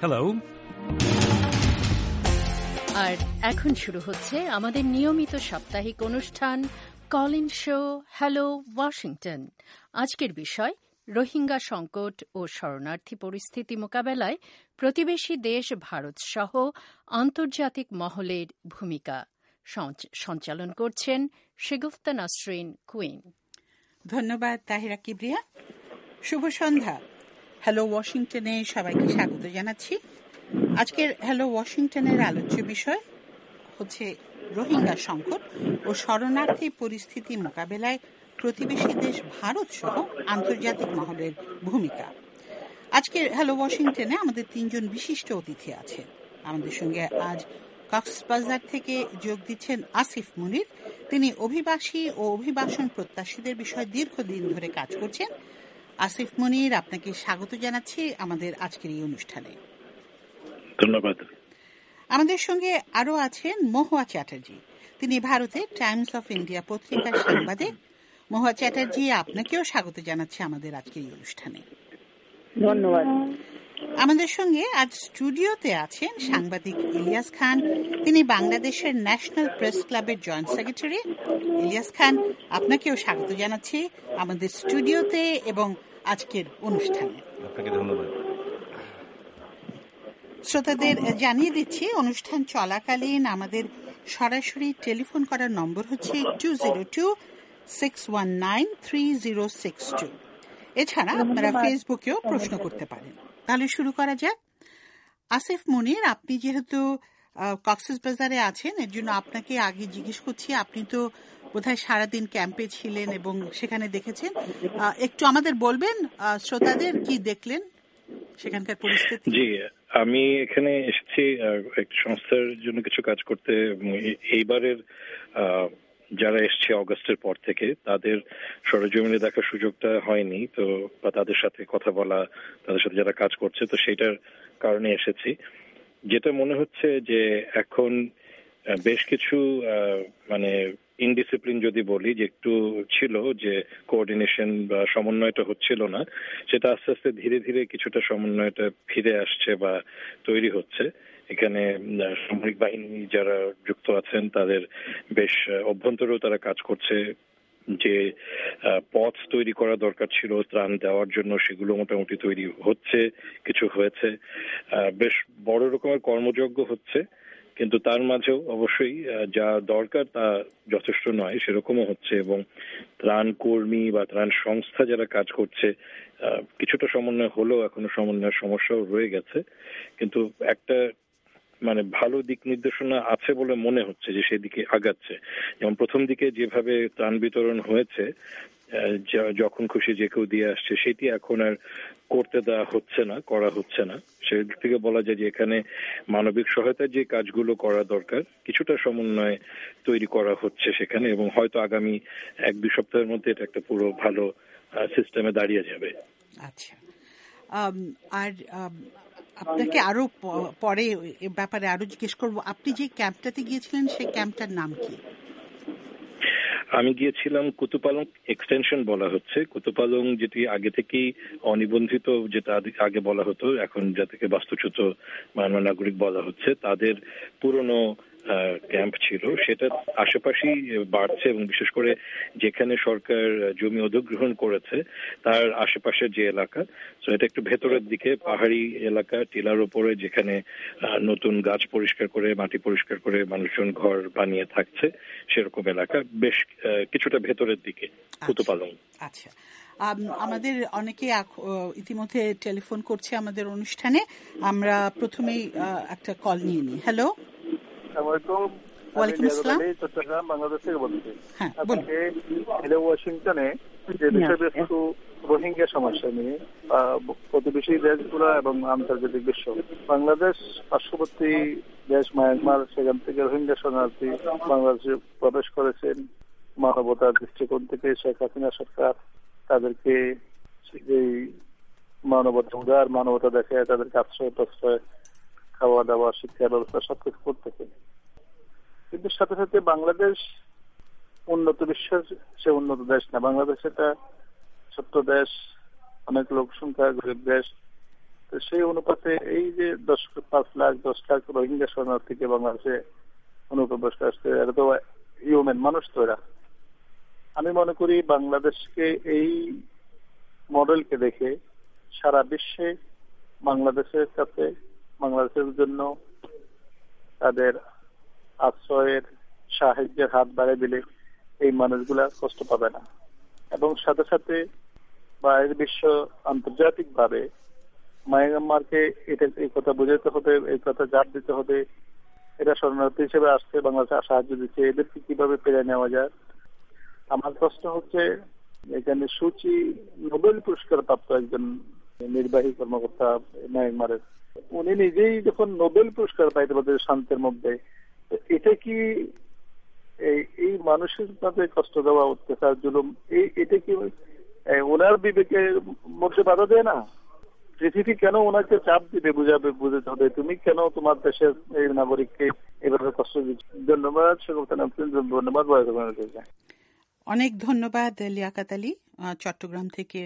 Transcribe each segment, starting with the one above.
Hello. আর এখন শুরু হচ্ছে আমাদের নিয়মিত সাপ্তাহিক অনুষ্ঠান call in show hello Washington. আজকের বিষয় রোহিঙ্গা সংকট ও শরণার্থী পরিস্থিতি মোকাবেলায় প্রতিবেশী দেশ ভারত সহ আন্তর্জাতিক মহলের ভূমিকা। সঞ্চালন করছেন শিগুফতা নাসরিন কুইন। ধন্যবাদ তাহিরা কিবরিয়া। শুভ সন্ধ্যা। হ্যালো ওয়াশিংটনে সবাইকে স্বাগত জানাচ্ছি। আজকের হ্যালো ওয়াশিংটনের আলোচ্য বিষয় হচ্ছে রোহিঙ্গা সংকট ও শরণার্থী পরিস্থিতি মোকাবেলায় প্রতিবেশী দেশ ভারত সহ আন্তর্জাতিক মহলের ভূমিকা। আজকের হ্যালো ওয়াশিংটনে আমাদের 3 জন বিশিষ্ট অতিথি আছে। আমাদের সঙ্গে আজ কক্সবাজার থেকে যোগ দিচ্ছেন আসিফ মুনির। তিনি অভিবাসী ও অভিবাসন প্রত্যাশীদের বিষয়ে দীর্ঘদিন ধরে কাজ করছেন। আসিফ মুনির, আপনাকে স্বাগত জানাচ্ছি আমাদের আজকের এই অনুষ্ঠানে। ধন্যবাদ। আমাদের সঙ্গে আরো আছেন মহুয়া চ্যাটার্জি। তিনি ভারতে টাইমস অফ ইন্ডিয়া পত্রিকার সাংবাদিক। মহুয়া চ্যাটার্জি, আপনাকেও স্বাগত জানাচ্ছি আমাদের আজকের এই অনুষ্ঠানে। ধন্যবাদ। আমাদের সঙ্গে আজ স্টুডিওতে আছেন সাংবাদিক ইলিয়াস খান। তিনি বাংলাদেশের ন্যাশনাল প্রেস ক্লাবের জয়েন্ট সেক্রেটারি। ইলিয়াস খান, আপনাকেও স্বাগত জানাচ্ছি আমাদের স্টুডিওতে এবং আজকের অনুষ্ঠানে। আপনাকে ধন্যবাদ। শ্রোতাদের জানিয়ে দিচ্ছি, অনুষ্ঠান চলাকালীন আমাদের সরাসরি টেলিফোন করার নম্বর হচ্ছে 202-619-3062। এছাড়া আপনারা ফেসবুকেও প্রশ্ন করতে পারেন। তাহলে শুরু করা যাক। আসিফ মুনির, আপনি যেহেতু কক্সবাজারে আছেন, এর জন্য আপনাকে আগে জিজ্ঞেস করছি। আপনি তো বোধহয় সারাদিন ক্যাম্পে ছিলেন এবং সেখানে দেখেছেন। একটু আমাদের বলবেন শ্রোতাদের কি দেখলেন সেখানকার পরিস্থিতি? জি, আমি এখানে এসেছি একটা সংস্থার জন্য কিছু কাজ করতে। এইবারের যারা এসছে অগস্টের পর থেকে তাদের সরেজমিনে দেখার সুযোগটা হয়নি, তো বা তাদের সাথে কথা বলা, তাদের সাথে যারা কাজ করছে, তো সেইটার কারণে এসেছি। যেটা মনে হচ্ছে যে এখন বেশ কিছু মানে ইনডিসিপ্লিন যদি বলি, যে একটু ছিল যে কোঅর্ডিনেশন বা সমন্বয়টা হচ্ছিল না, সেটা আস্তে আস্তে ধীরে ধীরে কিছুটা সমন্বয়টা ফিরে আসছে বা তৈরি হচ্ছে। এখানে সামরিক বাহিনী যারা যুক্ত আছেন তাদের বেশ অভ্যন্তরেও তারা কাজ করছে। যে পথ তৈরি করা দরকার ছিল ত্রাণ দেওয়ার জন্য, সেগুলো মোটামুটি তৈরি হচ্ছে, কিছু হয়েছে। বেশ বড় রকমের কর্মযজ্ঞ হচ্ছে, কিন্তু তার মাঝেও অবশ্যই যা দরকার তা যথেষ্ট নয়, সেরকমও হচ্ছে। এবং ত্রাণ কর্মী বা ত্রাণ সংস্থা যারা কাজ করছে, কিছুটা সমন্বয় হলেও এখনো সমন্বয়ের সমস্যাও রয়ে গেছে। কিন্তু একটা মানে ভালো দিক নির্দেশনা আছে বলে মনে হচ্ছে যে সেদিকে আগাচ্ছে। যেমন প্রথম দিকে যেভাবে ত্রাণ বিতরণ হয়েছে, যখন খুশি যে কেউ দিয়ে আসছে, সেটি এখন আর করতে দেওয়া হচ্ছে না, করা হচ্ছে না। সেদিক থেকে বলা যায় যে এখানে মানবিক সহায়তার যে কাজগুলো করা দরকার, কিছুটা সমন্বয় তৈরি করা হচ্ছে সেখানে, এবং হয়তো আগামী 1-2 সপ্তাহের মধ্যে এটা একটা পুরো ভালো সিস্টেমে দাঁড়িয়ে যাবে। আচ্ছা, আর আপনাকে আরো পরে এ ব্যাপারে আরো জিজ্ঞেস করবো। আপনি যে ক্যাম্পটাতে গিয়েছিলেন সেই ক্যাম্পটার নাম কি? আমি গিয়েছিলাম কুতুপালং এক্সটেনশন বলা হচ্ছে। কুতুপালং যেটি আগে থেকেই অনিবন্ধিত, যেটা আগে বলা হতো, এখন যাদেরকে বাস্তুচ্যুত মায়ানমার নাগরিক বলা হচ্ছে, তাদের পুরনো ক্যাম্প ছিল। সেটা আশেপাশেই বাড়ছে, এবং বিশেষ করে যেখানে সরকার জমি অধিগ্রহণ করেছে তার আশেপাশের যে এলাকা, তো এটা একটু ভেতরের দিকে পাহাড়ি এলাকা, টিলার উপরে, যেখানে নতুন গাছ পরিষ্কার করে, মাটি পরিষ্কার করে মানুষজন ঘর বানিয়ে থাকছে, সেরকম এলাকা, বেশ কিছুটা ভেতরের দিকে কুতুপালং। আচ্ছা, আমাদের অনেকে ইতিমধ্যে টেলিফোন করছে আমাদের অনুষ্ঠানে। আমরা প্রথমেই একটা কল নিয়ে নিই। হ্যালো। ওয়ালাইকুম আসসালাম। চট্টগ্রাম, বাংলাদেশ থেকে বলছি। আজকে হ্যালো ওয়াশিংটনে যে বিষয়বস্তু রোহিঙ্গা সমস্যা নিয়ে প্রতিবেশী দেশগুলো এবং আন্তর্জাতিক বিশ্ব, বাংলাদেশ পার্শ্ববর্তী দেশ মায়ানমার, সেখান থেকে রোহিঙ্গা শরণার্থী বাংলাদেশে প্রবেশ করেছেন। মানবতার দৃষ্টিকোণ থেকে শেখ হাসিনা সরকার তাদেরকে এই মানবতা দেখায় তাদেরকে আশ্রয় প্রশ্রয়, খাওয়া দাওয়া, শিক্ষা ব্যবস্থা সবকিছু করতেছে। কিন্তু সাথে সাথে বাংলাদেশ উন্নত বিশ্বের সে উন্নত দেশ না। বাংলাদেশ একটা ছোট্ট দেশ, অনেক লোক সংখ্যা, গরিব দেশ। তো সেই অনুপাতে এই যে 5 লাখ 10 লাখ রোহিঙ্গা শরণার্থীকে বাংলাদেশে অনুপ্রবেশ আসছে, এটা তো হিউম্যান মানুষ তো এরা। আমি মনে করি বাংলাদেশকে এই মডেলকে দেখে সারা বিশ্বে বাংলাদেশের কাছে, বাংলাদেশের জন্য তাদের আশ্রয়ের সাহায্যের হাত বাড়িয়ে দিলে এই মানুষগুলা কষ্ট পাবে না। এবং সাথে সাথে বাইরের বিশ্ব আন্তর্জাতিক ভাবে মায়ানমারকে এই কথা বোঝাতে হবে, এই কথা জাপ দিতে হবে, এটা শরণার্থী হিসেবে আসছে, বাংলাদেশে সাহায্য দিচ্ছে, এদেরকে কিভাবে পেরে নেওয়া যায়। আমার প্রশ্ন হচ্ছে, এখানে সূচি নোবেল পুরস্কার প্রাপ্ত একজন নির্বাহী কর্মকর্তা মায়ানমারের, উনি নিজেই যখন নোবেল পুরস্কার পাইতে পারবে শান্তির মধ্যে, এটা কি এই মানুষের মধ্যে কষ্ট দেওয়া, অত্যাচার, জুলুম, এটা কি ওনার বিবেকের মধ্যে বাধা দেয় না? পৃথিবী কেন ওনাকে চাপ দিবে, বুঝাতে হবে তুমি কেন তোমার দেশের এই নাগরিককে এভাবে কষ্ট দিচ্ছ। ধন্যবাদ। ধন্যবাদ। অনেক ধন্যবাদ লিয়াকত আলী চট্টগ্রাম থেকে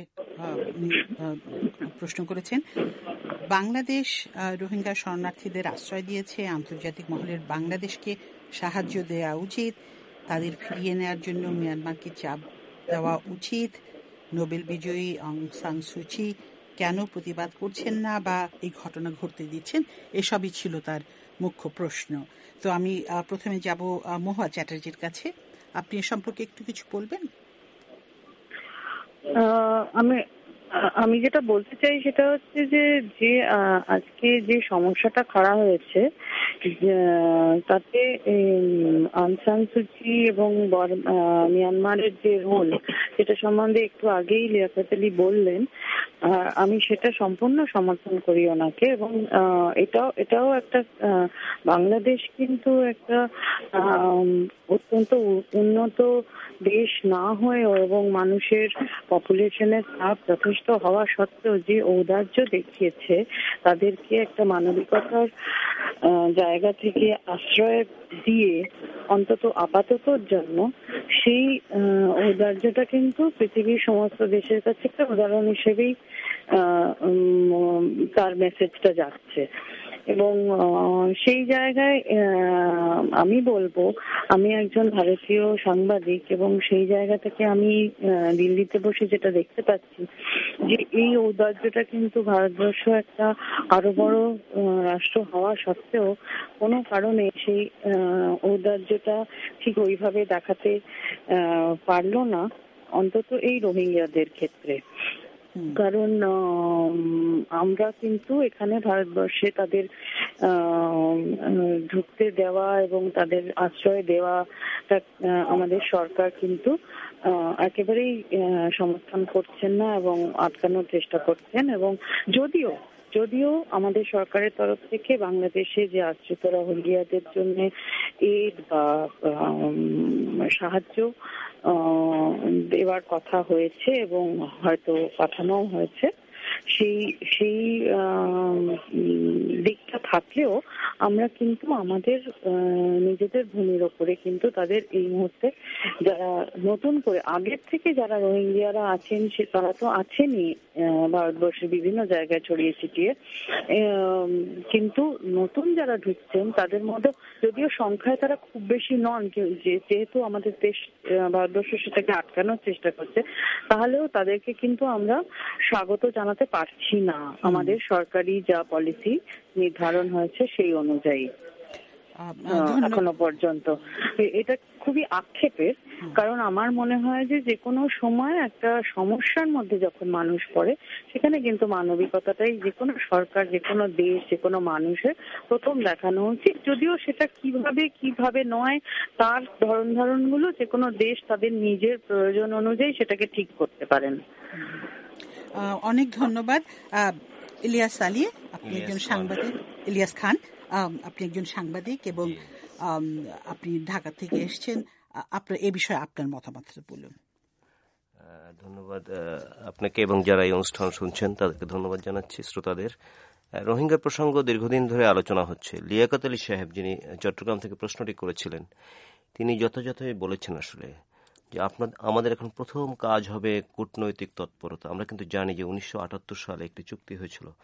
প্রশ্ন করেছেন। বাংলাদেশ রোহিঙ্গা শরণার্থীদের আশ্রয় দিয়েছে, আন্তর্জাতিক মহলের বাংলাদেশকে সাহায্য দেওয়া উচিত, তাদের ফিরিয়ে নেওয়ার জন্য মিয়ানমারকে চাপ দেওয়া উচিত। নোবেল বিজয়ী অং সান সুচি কেন প্রতিবাদ করছেন না বা এই ঘটনা ঘটতে দিচ্ছেন, এসবই ছিল তার মুখ্য প্রশ্ন। তো আমি প্রথমে যাব মহুয়া চ্যাটার্জির কাছে। আপনি এ সম্পর্কে একটু কিছু বলবেন? আমি যেটা বলতে চাই সেটা হচ্ছে যে আজকে যে সমস্যাটা খাড়া হয়েছে তাতে অং সান সুচি এবং মিয়ানমারের যে রোল, সেটা সম্বন্ধে একটু আগেই লিয়াকত আলী বললেন। আমি সেটা সম্পূর্ণ সমর্থন করি ওনাকে। এবং এটাও একটা বাংলাদেশ কিন্তু একটা অত্যন্ত উন্নত দেশ না হয়েও এবং মানুষের পপুলেশনের চাপ যথেষ্ট হওয়া সত্ত্বেও যে ঔদার্য দেখিয়েছে, তাদেরকে একটা মানবিকতার জায়গা থেকে আশ্রয় দিয়ে অন্তত আপাততর জন্য, সেই ঔদার্যটা কিন্তু পৃথিবীর সমস্ত দেশের কাছে একটা উদাহরণ হিসেবেই তার মেসেজটা যাচ্ছে। এবং সেই জায়গায় আমি বলবো, আমি একজন ভারতীয় সাংবাদিক এবং সেই জায়গা থেকে আমি দিল্লিতে বসে যেটা দেখতে পাচ্ছি যে এই ঔদার্যটা কিন্তু ভারতবর্ষ একটা আরো বড় রাষ্ট্র হওয়া সত্ত্বেও কোনো কারণে সেই ঔদার্যটা ঠিক ওইভাবে দেখাতে পারলো না, অন্তত এই রোহিঙ্গাদের ক্ষেত্রে। কারণ আমরা কিন্তু এখানে ভারতবর্ষে তাদের ঢুকতে দেওয়া এবং তাদের আশ্রয় দেওয়া আমাদের সরকার কিন্তু একেবারেই সমর্থন করছেন না এবং আটকানোর চেষ্টা করছেন। এবং যদিও আমাদের সরকারের তরফ থেকে বাংলাদেশে যে আশ্রিত রোহিঙ্গাদের জন্য এইড বা সাহায্য দেওয়ার কথা হয়েছে এবং হয়তো পাঠানো হয়েছে, সেই দিকটা থাকলেও আমরা কিন্তু আমাদের নিজেদের ভূমির ওপরে কিন্তু তাদের এই মুহূর্তে যারা নতুন করে আগের থেকে যারা রোহিঙ্গিয়ারা আছেন তারা তো আছেনই ভারতবর্ষের বিভিন্ন জায়গায় ছড়িয়ে ছিটিয়ে, কিন্তু নতুন যারা ঢুকছেন তাদের মধ্যে যদিও সংখ্যায় তারা খুব বেশি নন, যেহেতু আমাদের দেশ ভারতবর্ষ সেটাকে আটকানোর চেষ্টা করছে, তাহলেও তাদেরকে কিন্তু আমরা স্বাগত জানাতে পারছি না আমাদের সরকারি যা পলিসি নির্ধারণ হয়েছে সেই অনুযায়ী এখনো পর্যন্ত। এটা খুবই আক্ষেপের, কারণ আমার মনে হয় যে কোনো সময় একটা সমস্যার মধ্যে যখন মানুষ পড়ে, সেখানে কিন্তু মানবিকতাটাই যে কোনো সরকার, যে কোনো দেশ, যে কোনো মানুষের প্রথম দেখানো উচিত। যদিও সেটা কিভাবে নয়, তার ধরনগুলো যে কোনো দেশ তাদের নিজের প্রয়োজন অনুযায়ী সেটাকে ঠিক করতে পারেন। অনেক ধন্যবাদ। ইলিয়াস আলী, আপনি একজন সাংবাদিক। ইলিয়াস খান, আপনি একজন সাংবাদিক এবং আপনি ঢাকা থেকে এসেছেন। আপনার এই বিষয়ে আপনার মতামত বলুন। ধন্যবাদ আপনাকে এবং যারা এই অনুষ্ঠান শুনছেন তাদেরকে ধন্যবাদ জানাচ্ছি, শ্রোতাদের। রোহিঙ্গা প্রসঙ্গ দীর্ঘদিন ধরে আলোচনা হচ্ছে। লিয়াকত আলী সাহেব, যিনি চট্টগ্রাম থেকে প্রশ্নটি করেছিলেন, তিনি যথাযথই বলেছেন আসলে যে আমাদের এখন প্রথম কাজ হবে কূটনৈতিক তৎপরতা। আমরা কিন্তু জানি যে 1978 সালে একটি চুক্তি হয়েছিল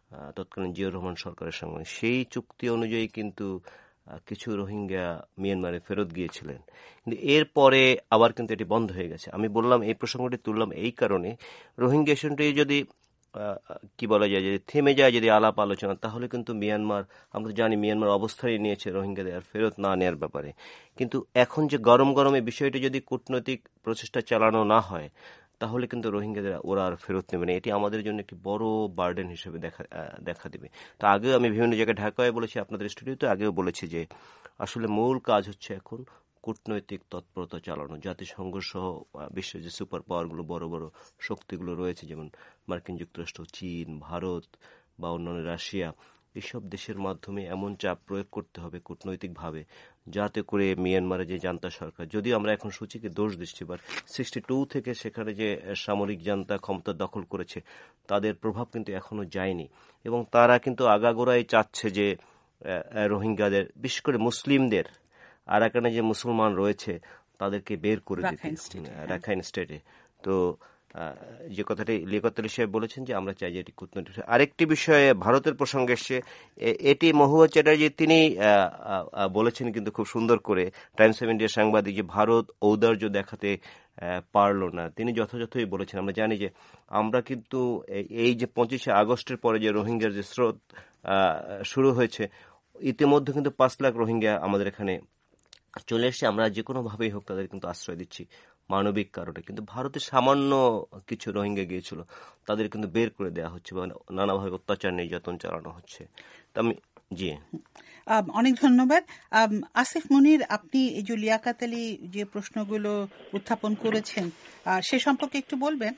তৎকালীন জিয়াউর রহমান সরকারের সঙ্গে, সেই চুক্তি অনুযায়ী কিন্তু কিছু রোহিঙ্গা মিয়ানমারে ফেরত গিয়েছিলেন, কিন্তু এরপরে আবার কিন্তু এটি বন্ধ হয়ে গেছে। আমি বললাম এই প্রসঙ্গটি তুললাম এই কারণে, রোহিঙ্গা ইস্যুটি যদি কি বলা যায়, যদি থেমে যায় যদি আলাপ আলোচনা, তাহলে কিন্তু মিয়ানমার, আমরা জানি মিয়ানমার অবস্থানই নিয়েছে রোহিঙ্গাদের আর ফেরত না নেওয়ার ব্যাপারে। কিন্তু এখন যে গরম গরমে বিষয়টি যদি কূটনৈতিক প্রচেষ্টা চালানো না হয়, তাহলে কিন্তু রোহিঙ্গাদের ওরা আর ফেরত নেবে না। এটি আমাদের জন্য একটি বড় বার্ডেন হিসেবে দেখা দেবে। তো আগেও আমি বিভিন্ন জায়গায় ঢাকায় বলেছি, আপনাদের স্টুডিওতে আগেও বলেছি যে আসলে মূল কাজ হচ্ছে এখন কূটনৈতিক তৎপরতা চালানো। জাতিসংঘ সহ বিশ্বের যে সুপার পাওয়ারগুলো, বড় বড় শক্তিগুলো রয়েছে, যেমন মার্কিন যুক্তরাষ্ট্র, চীন, ভারত বা অন্যান্য রাশিয়া, এসব দেশের মাধ্যমে এমন চাপ প্রয়োগ করতে হবে কূটনৈতিকভাবে, যাতে করে মিয়ানমারে যে জান্তা সরকার, যদিও আমরা এখন সূচিকে দোষ দিচ্ছি, বাট 62 থেকে সেখানে যে সামরিক জান্তা ক্ষমতা দখল করেছে, তাদের প্রভাব কিন্তু এখনো যায়নি, এবং তারা কিন্তু আগাগোড়াই চাচ্ছে যে রোহিঙ্গাদের, বিশেষ করে মুসলিমদের, আরাকানে যে মুসলমান রয়েছে তাদেরকে বের করে দিতে, রাখাইন স্টেটে। তো যে কথাটি লিয়াকত আলী সাহেব বলেছেন যে আমরা চাই যে এটি কূটনৈতিক। আরেকটি বিষয়ে ভারতের প্রসঙ্গে এসছে, এটি মহুয়া চ্যাটার্জি তিনি বলেছেন কিন্তু খুব সুন্দর করে, টাইমস অফ ইন্ডিয়ার সাংবাদিক, যে ভারত ঔদার্য দেখাতে পারল না। তিনি যথাযথই বলেছেন। আমরা জানি যে আমরা কিন্তু এই যে 25শে আগস্টের পরে যে রোহিঙ্গার যে স্রোত শুরু হয়েছে, ইতিমধ্যে কিন্তু 5 লাখ রোহিঙ্গা আমাদের এখানে চলে এসছে। আমরা যে কোনোভাবেই হোক তাদের কিন্তু আশ্রয় দিচ্ছি মানবিক কারণে, কিন্তু ভারতে সামান্য কিছু রোহিঙ্গা গিয়েছিল, তাদের কিন্তু বের করে দেওয়া হচ্ছে বা নানাভাবে অত্যাচার নির্যাতন চালানো হচ্ছে। জি, অনেক ধন্যবাদ। আসিফ মনির, আপনি এই যে লিয়াকত আলী যে প্রশ্নগুলো উত্থাপন করেছেন সে সম্পর্কে একটু বলবেন?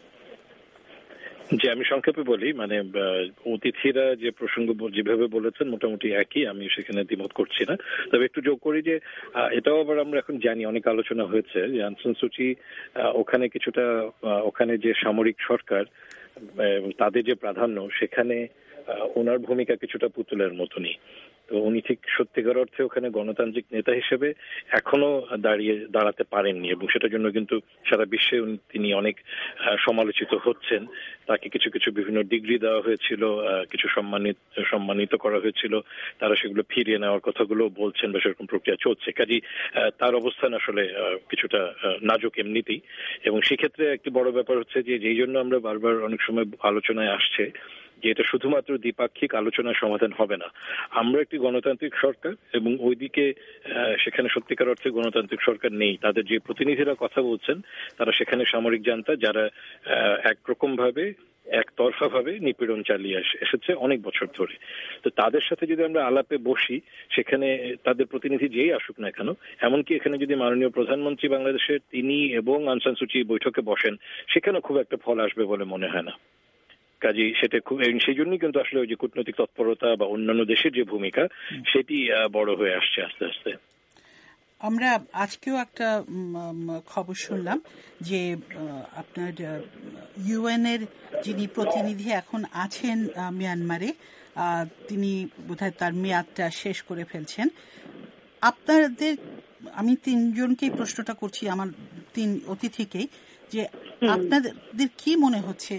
যে আমি সংক্ষেপে বলি, মানে অতিথিরা যে প্রসঙ্গ যেভাবে বলেছেন মোটামুটি একই, আমি সেখানে দ্বিমত করছি না। তবে একটু যোগ করি যে এটাও আবার আমরা এখন জানি, অনেক আলোচনা হয়েছে যে অং সান সু চি ওখানে কিছুটা, ওখানে যে সামরিক সরকার তাদের যে প্রাধান্য, সেখানে ওনার ভূমিকা কিছুটা পুতুলের মতনই। তো উনি ঠিক সত্যিকার অর্থে ওখানে গণতান্ত্রিক নেতা হিসেবে এখনো দাঁড়াতে পারেননি, এবং সেটার জন্য কিন্তু সারা বিশ্বে তিনি অনেক সমালোচিত হচ্ছেন। তাকে কিছু কিছু বিভিন্ন ডিগ্রি দেওয়া হয়েছিল, কিছু সম্মানিত করা হয়েছিল, তারা সেগুলো ফিরিয়ে নেওয়ার কথাগুলো বলছেন বা সেরকম প্রক্রিয়া চলছে। কাজেই তার অবস্থান আসলে কিছুটা নাজুক এমনিতেই। এবং সেক্ষেত্রে একটি বড় ব্যাপার হচ্ছে যে যেই জন্য আমরা বারবার অনেক সময় আলোচনায় আসছে যে এটা শুধুমাত্র দ্বিপাক্ষিক আলোচনার সমাধান হবে না। আমরা একটি গণতান্ত্রিক সরকার, এবং ওইদিকে সেখানে সত্যিকার অর্থে গণতান্ত্রিক সরকার নেই। তাদের যে প্রতিনিধিরা কথা বলছেন তারা সেখানে সামরিক জান্তা, যারা একরকম ভাবে একতরফা ভাবে নিপীড়ন চালিয়ে এসেছে অনেক বছর ধরে। তো তাদের সাথে যদি আমরা আলাপে বসি, সেখানে তাদের প্রতিনিধি যেই আসুক না কেন, এমনকি এখানে যদি মাননীয় প্রধানমন্ত্রী বাংলাদেশের তিনি এবং অং সান সু চি বৈঠকে বসেন, সেখানে খুব একটা ফল আসবে বলে মনে হয় না। কাজেই সেটা খুব, সেই জন্যই কিন্তু আসলে ওই যে কূটনৈতিক তৎপরতা বা অন্যান্য দেশের যে ভূমিকা, সেটি বড় হয়ে আসছে আস্তে আস্তে। আমরা আজকেও একটা খবর শুনলাম যে আপনার ইউএনের যিনি প্রতিনিধি এখন আছেন মিয়ানমারে, তিনি বোধহয় তার মেয়াদটা শেষ করে ফেলছেন। আপনাদের, আমি তিনজনকেই প্রশ্নটা করছি, আমার 3 অতিথিকেই, যে আপনাদের কি মনে হচ্ছে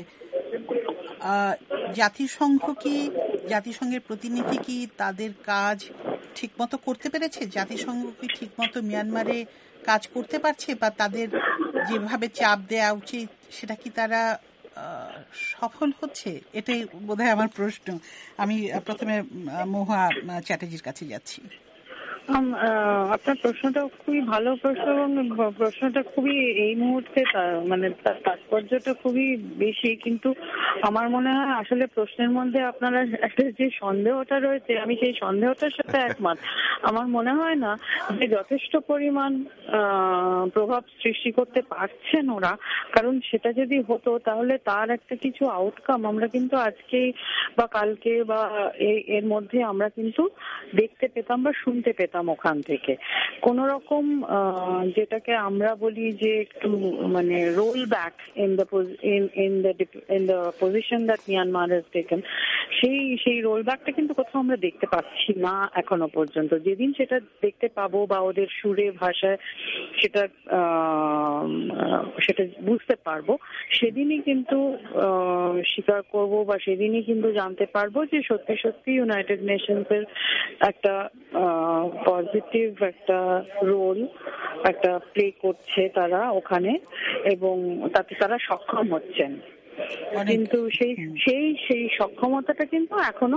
জাতিসংঘের প্রতিনিধি কি তাদের কাজ ঠিকমতো করতে পেরেছে? জাতিসংঘ কি ঠিকমতো মিয়ানমারে কাজ করতে পারছে, বা তাদের যেভাবে চাপ দেওয়া উচিত সেটা কি তারা সফল হচ্ছে? এটাই বোধহয় আমার প্রশ্ন। আমি প্রথমে মহুয়া চ্যাটার্জির কাছে যাচ্ছি। আপনার প্রশ্নটা খুবই ভালো প্রশ্ন, এবং প্রশ্নটা খুবই এই মুহূর্তে মানে তাৎপর্যটা খুবই বেশি। কিন্তু আমার মনে হয় আসলে প্রশ্নের মধ্যে আপনারা একটা যে সন্দেহটা রয়েছে, আমি সেই সন্দেহটার সাথে একমত। আমার মনে হয় না যে যথেষ্ট পরিমাণ প্রভাব সৃষ্টি করতে পারছেন ওরা, কারণ সেটা যদি হতো তাহলে তার একটা কিছু আউটকাম আমরা কিন্তু আজকেই বা কালকে বা এর মধ্যে আমরা কিন্তু দেখতে পেতাম বা শুনতে পেতাম ওখান থেকে। কোন রকম যেটাকে আমরা বলি যে একটু মানে roll back in the position that Myanmar has taken, সেই রোলব্যাকটা কিন্তু কোথাও আমরা দেখতে পাচ্ছি না এখনো পর্যন্ত। যেদিন সেটা দেখতে পাবো বা ওদের সুরে ভাষায় সেটা বুঝতে পারবো, সেদিনই কিন্তু স্বীকার করব বা সেদিনই কিন্তু জানতে পারবো যে সত্যি সত্যি ইউনাইটেড নেশনস এর একটা পজিটিভ একটা রোল একটা প্লে করছে তারা ওখানে, এবং তাতে তারা সক্ষম হচ্ছেন। কিন্তু সেই সক্ষমতাটা কিন্তু এখনো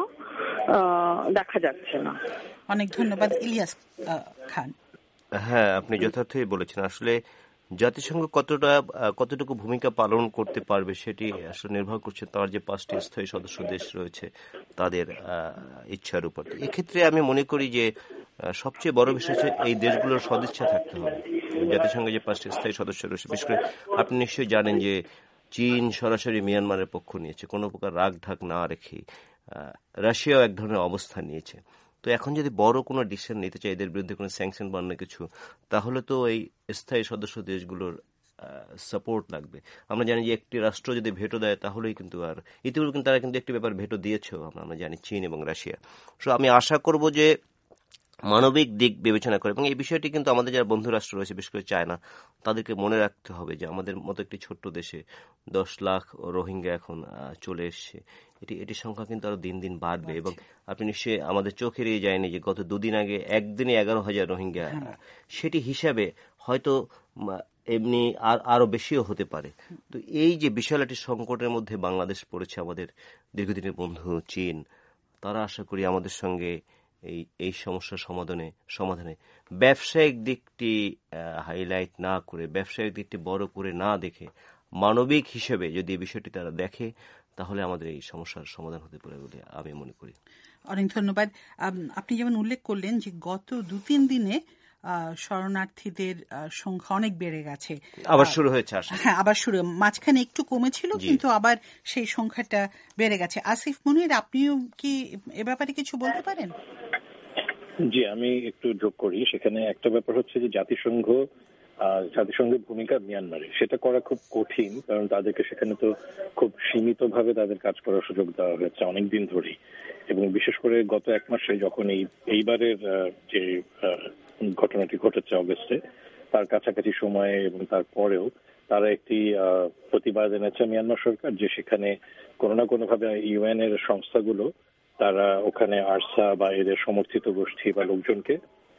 দেখা যাচ্ছে না। অনেক ধন্যবাদ ইলিয়াস খান। হ্যাঁ, আপনি যথার্থই বলেছেন। আসলে জাতিসংঘ কতটুকু ভূমিকা পালন করতে পারবে সেটি আসলে নির্ভর করছে তার যে 5টি স্থায়ী সদস্য দেশ রয়েছে তাদের ইচ্ছার উপর। এক্ষেত্রে আমি মনে করি যে সবচেয়ে বড় বিষয় হচ্ছে এই দেশগুলোর সদিচ্ছা থাকতে হবে। জাতিসংঘে যে 5টি স্থায়ী সদস্য রয়েছে, বিশেষ করে আপনি নিশ্চয়ই জানেন যে চীন সরাসরি মিয়ানমারের পক্ষ নিয়েছে, কোনো প্রকার রাগ ঢাক না রেখে। রাশিয়াও এক ধরনের অবস্থান নিয়েছে। তো এখন যদি বড় কোনো ডিসিশন নিতে চাই, এদের বিরুদ্ধে কোনো স্যাংশন বা অন্য কিছু, তাহলে তো এই স্থায়ী সদস্য দেশগুলোর সাপোর্ট লাগবে। আমরা জানি যে একটি রাষ্ট্র যদি ভেটো দেয় তাহলেই কিন্তু, আর ইতিপূর্বে কিন্তু তারা কিন্তু একটি ব্যাপার ভেটো দিয়েছেও, আমরা জানি, চীন এবং রাশিয়া। সো আমি আশা করব যে মানবিক দিক বিবেচনা করে, এবং এই বিষয়টি কিন্তু আমাদের যারা বন্ধু রাষ্ট্র রয়েছে, বিশেষ করে চায়না, তাদেরকে মনে রাখতে হবে যে আমাদের মতো একটি ছোট্ট দেশে 10 লাখ রোহিঙ্গা এখন চলে এসছে। এটির সংখ্যা কিন্তু আরো দিন দিন বাড়বে। এবং আপনি নিশ্চয়ই আমাদের চোখ এড়িয়ে যায়নি যে গত দুদিন আগে একদিনে 11,000 রোহিঙ্গা, সেটি হিসাবে হয়তো এমনি আরো বেশিও হতে পারে। তো এই যে বিশাল একটি সংকটের মধ্যে বাংলাদেশ পড়েছে, আমাদের দীর্ঘদিনের বন্ধু চীন, তারা আশা করি আমাদের সঙ্গে এই সমস্যার সমাধানে ব্যবসায়িক দিকটি হাইলাইট না করে, ব্যবসায়িক দিকটি বড় করে না দেখে, মানবিক হিসেবে যদি এই বিষয়টি তারা দেখে, তাহলে আমাদের এই সমস্যার সমাধান হতে পারে বলে আমি মনে করি। অনেক ধন্যবাদ। আপনি যেমন উল্লেখ করলেন যে গত 2-3 দিনে শরণার্থীদের সংখ্যা অনেক বেড়ে গেছে, আবার শুরু হয়েছে। হ্যাঁ, আবার শুরু, মাঝখানে একটু কমেছিল কিন্তু আবার সেই সংখ্যাটা বেড়ে গেছে। আসিফ মুনির, আপনিও কি এ ব্যাপারে কিছু বলতে পারেন? জি, আমি একটু যোগ করি। সেখানে একটা ব্যাপার হচ্ছে যে জাতিসংঘের ভূমিকা মিয়ানমারে, সেটা করা খুব কঠিন, কারণ তাদেরকে সেখানে তো খুব সীমিতভাবে তাদের কাজ করার সুযোগ দেওয়া হয়েছে অনেকদিন ধরেই। এবং বিশেষ করে গত 1 মাসে যখন এইবারের যে ঘটনাটি ঘটেছে অগস্টে, তার কাছাকাছি সময়ে এবং তারপরেও তারা একটি প্রতিবাদ এনেছে মিয়ানমার সরকার, যে সেখানে কোনো না কোনোভাবে ইউএন এর সংস্থাগুলো তারা ওখানে আরসা বা এদের সমর্থিত গোষ্ঠী বা লোকজনকে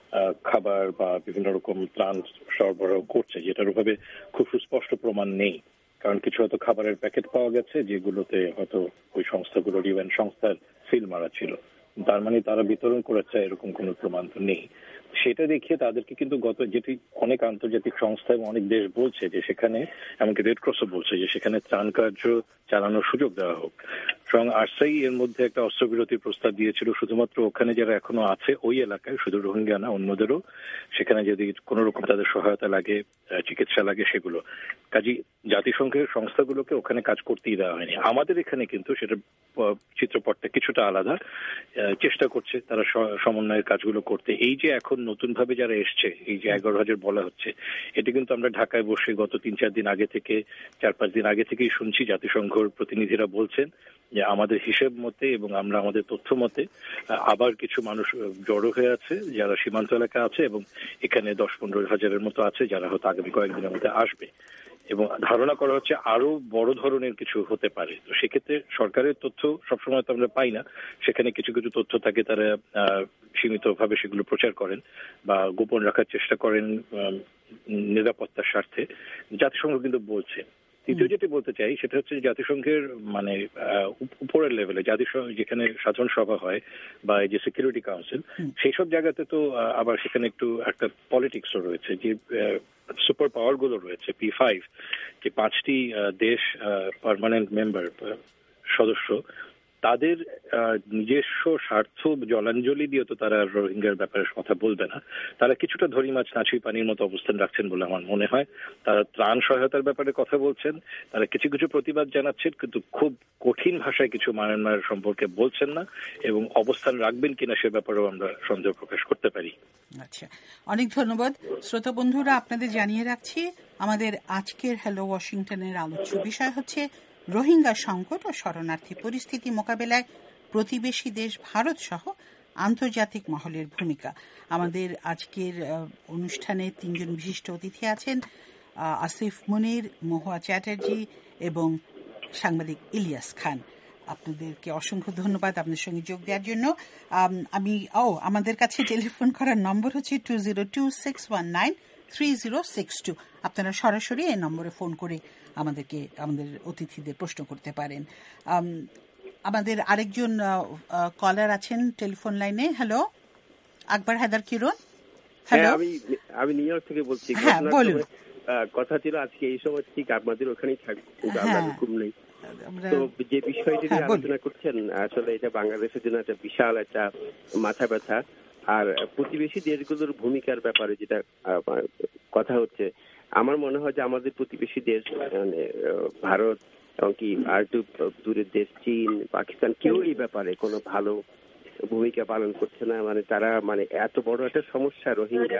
খাবার বা বিভিন্ন রকম ত্রাণ সরবরাহ করছে, যেটার ওভাবে খুব সুস্পষ্ট প্রমাণ নেই। কারণ কিছু হয়তো খাবারের প্যাকেট পাওয়া গেছে যেগুলোতে হয়তো ওই সংস্থাগুলোর ইউএন সংস্থার সিল মারা ছিল, তার মানে তারা বিতরণ করেছে এরকম কোনো প্রমাণ তো নেই। সেটা দেখিয়ে তাদেরকে কিন্তু যেটি অনেক আন্তর্জাতিক সংস্থা এবং অনেক দেশ বলছে যে সেখানে, এমনকি রেড ক্রসও বলছে যে সেখানে ত্রাণ কার্য চালানোর সুযোগ দেওয়া হোক। স্বয়ং আরসাই এর মধ্যে একটা অস্ত্রবিরতির প্রস্তাব দিয়েছিল, শুধুমাত্র ওখানে যারা এখনো আছে ওই এলাকায়, শুধু রোহিঙ্গা না, অন্যদেরও সেখানে যদি কোনো রকম তাদের সহায়তা লাগে, চিকিৎসা লাগে, সেগুলো। কাজেই জাতিসংঘের সংস্থাগুলোকে ওখানে কাজ করতেই দেওয়া হয়নি। আমাদের এখানে কিন্তু সেটা চিত্রপটটা কিছুটা আলাদা, চেষ্টা করছে তারা সমন্বয়ের কাজগুলো করতে। এই যে এখন নতুন ভাবে যারা এসছে, এই যে 11,000 বলা হচ্ছে, এটা কিন্তু আমরা ঢাকায় বসে গত 3-4 দিন আগে থেকে, 4-5 দিন আগে থেকেই শুনছি। জাতিসংঘের প্রতিনিধিরা বলছেন যে আমাদের হিসেব মতে এবং আমরা আমাদের তথ্য মতে আবার কিছু মানুষ জড়ো হয়ে আছে যারা সীমান্ত এলাকায় আছে, এবং এখানে 10-15 হাজারের মতো আছে যারা হয়তো আগামী কয়েকদিনের মধ্যে আসবে, এবং ধারণা করা হচ্ছে আরো বড় ধরনের কিছু হতে পারে। তো সেক্ষেত্রে সরকারের তথ্য সবসময় তো আমরা পাই না, সেখানে কিছু কিছু তথ্য থাকে, তারা সীমিতভাবে সেগুলো প্রচার করেন বা গোপন রাখার চেষ্টা করেন নিরাপত্তার স্বার্থে। জাতিসংঘ কিন্তু বলছে। দ্বিতীয় যেটি বলতে চাই সেটা হচ্ছে জাতিসংঘের মানে উপরের লেভেলে, জাতিসংঘ যেখানে সাধারণ সভা হয় বা এই যে সিকিউরিটি কাউন্সিল, সেই সব জায়গাতে তো আবার সেখানে একটু একটা পলিটিক্সও রয়েছে, যে সুপার পাওয়ার গুলো রয়েছে, P5, যে 5টি দেশ পার্মানেন্ট মেম্বার সদস্য, তাদের নিজস্ব স্বার্থ জলাঞ্জলি দিয়ে তো তারা রোহিঙ্গার ব্যাপারে কথা বলবে না। তারা কিছুটা ধরি মাছ নাছুই পানির মতো অবস্থান রাখছেন বলে আমার মনে হয়। তারা ত্রাণ সহায়তার ব্যাপারে কথা বলছেন, তারা কিছু কিছু প্রতিবাদ জানাচ্ছেন, কিন্তু খুব কঠিন ভাষায় কিছু মায়ানমার সম্পর্কে বলছেন না, এবং অবস্থান রাখবেন কিনা সে ব্যাপারেও আমরা সন্দেহ প্রকাশ করতে পারি। আচ্ছা, অনেক ধন্যবাদ। শ্রোতা বন্ধুরা, আপনাদের জানিয়ে রাখছি আমাদের আজকের হ্যালো ওয়াশিংটনের আলোচ্য বিষয় হচ্ছে রোহিঙ্গা সংকট ও শরণার্থী পরিস্থিতি মোকাবেলায় প্রতিবেশী দেশ ভারত সহ আন্তর্জাতিক মহলের ভূমিকা। আমাদের আজকের অনুষ্ঠানে 3 জন বিশিষ্ট অতিথি আছেন, আসিফ মুনির, মহুয়া চ্যাটার্জি এবং সাংবাদিক ইলিয়াস খান। আপনাদেরকে অসংখ্য ধন্যবাদ আপনার সঙ্গে যোগ দেওয়ার জন্য। আমাদের কাছে টেলিফোন করার নম্বর হচ্ছে 2026193062। আপনারা সরাসরি এই নম্বরে ফোন করে আমাদের অতিথিদের প্রশ্ন করতে পারেন। আমাদের আরেকজন কলার আছেন টেলিফোন লাইনে। হ্যালো, আকবর হায়দার কিরণ। হ্যালো, আমি নিউ ইয়র্ক থেকে বলছি। হ্যাঁ, বলুন। কথা ছিল আজকে এই সময় ঠিক আপনাদের ওখানেই থাকবো, হুকুম নেই। তো যে বিষয়টি নিয়ে আলোচনা করছেন, আসলে এটা বাংলাদেশের জন্য একটা বিশাল একটা মাথা ব্যথা। আর প্রতিবেশী দেশগুলোর ভূমিকার ব্যাপারে যেটা কথা হচ্ছে, আমার মনে হয় যে আমাদের প্রতিবেশী দেশ মানে ভারত, এমনকি আর একটু দূরের দেশ চীন, পাকিস্তান, কেউ এই ব্যাপারে কোনো ভালো ভূমিকা পালন করছে না। মানে তারা মানে এত বড় একটা সমস্যা রোহিঙ্গা,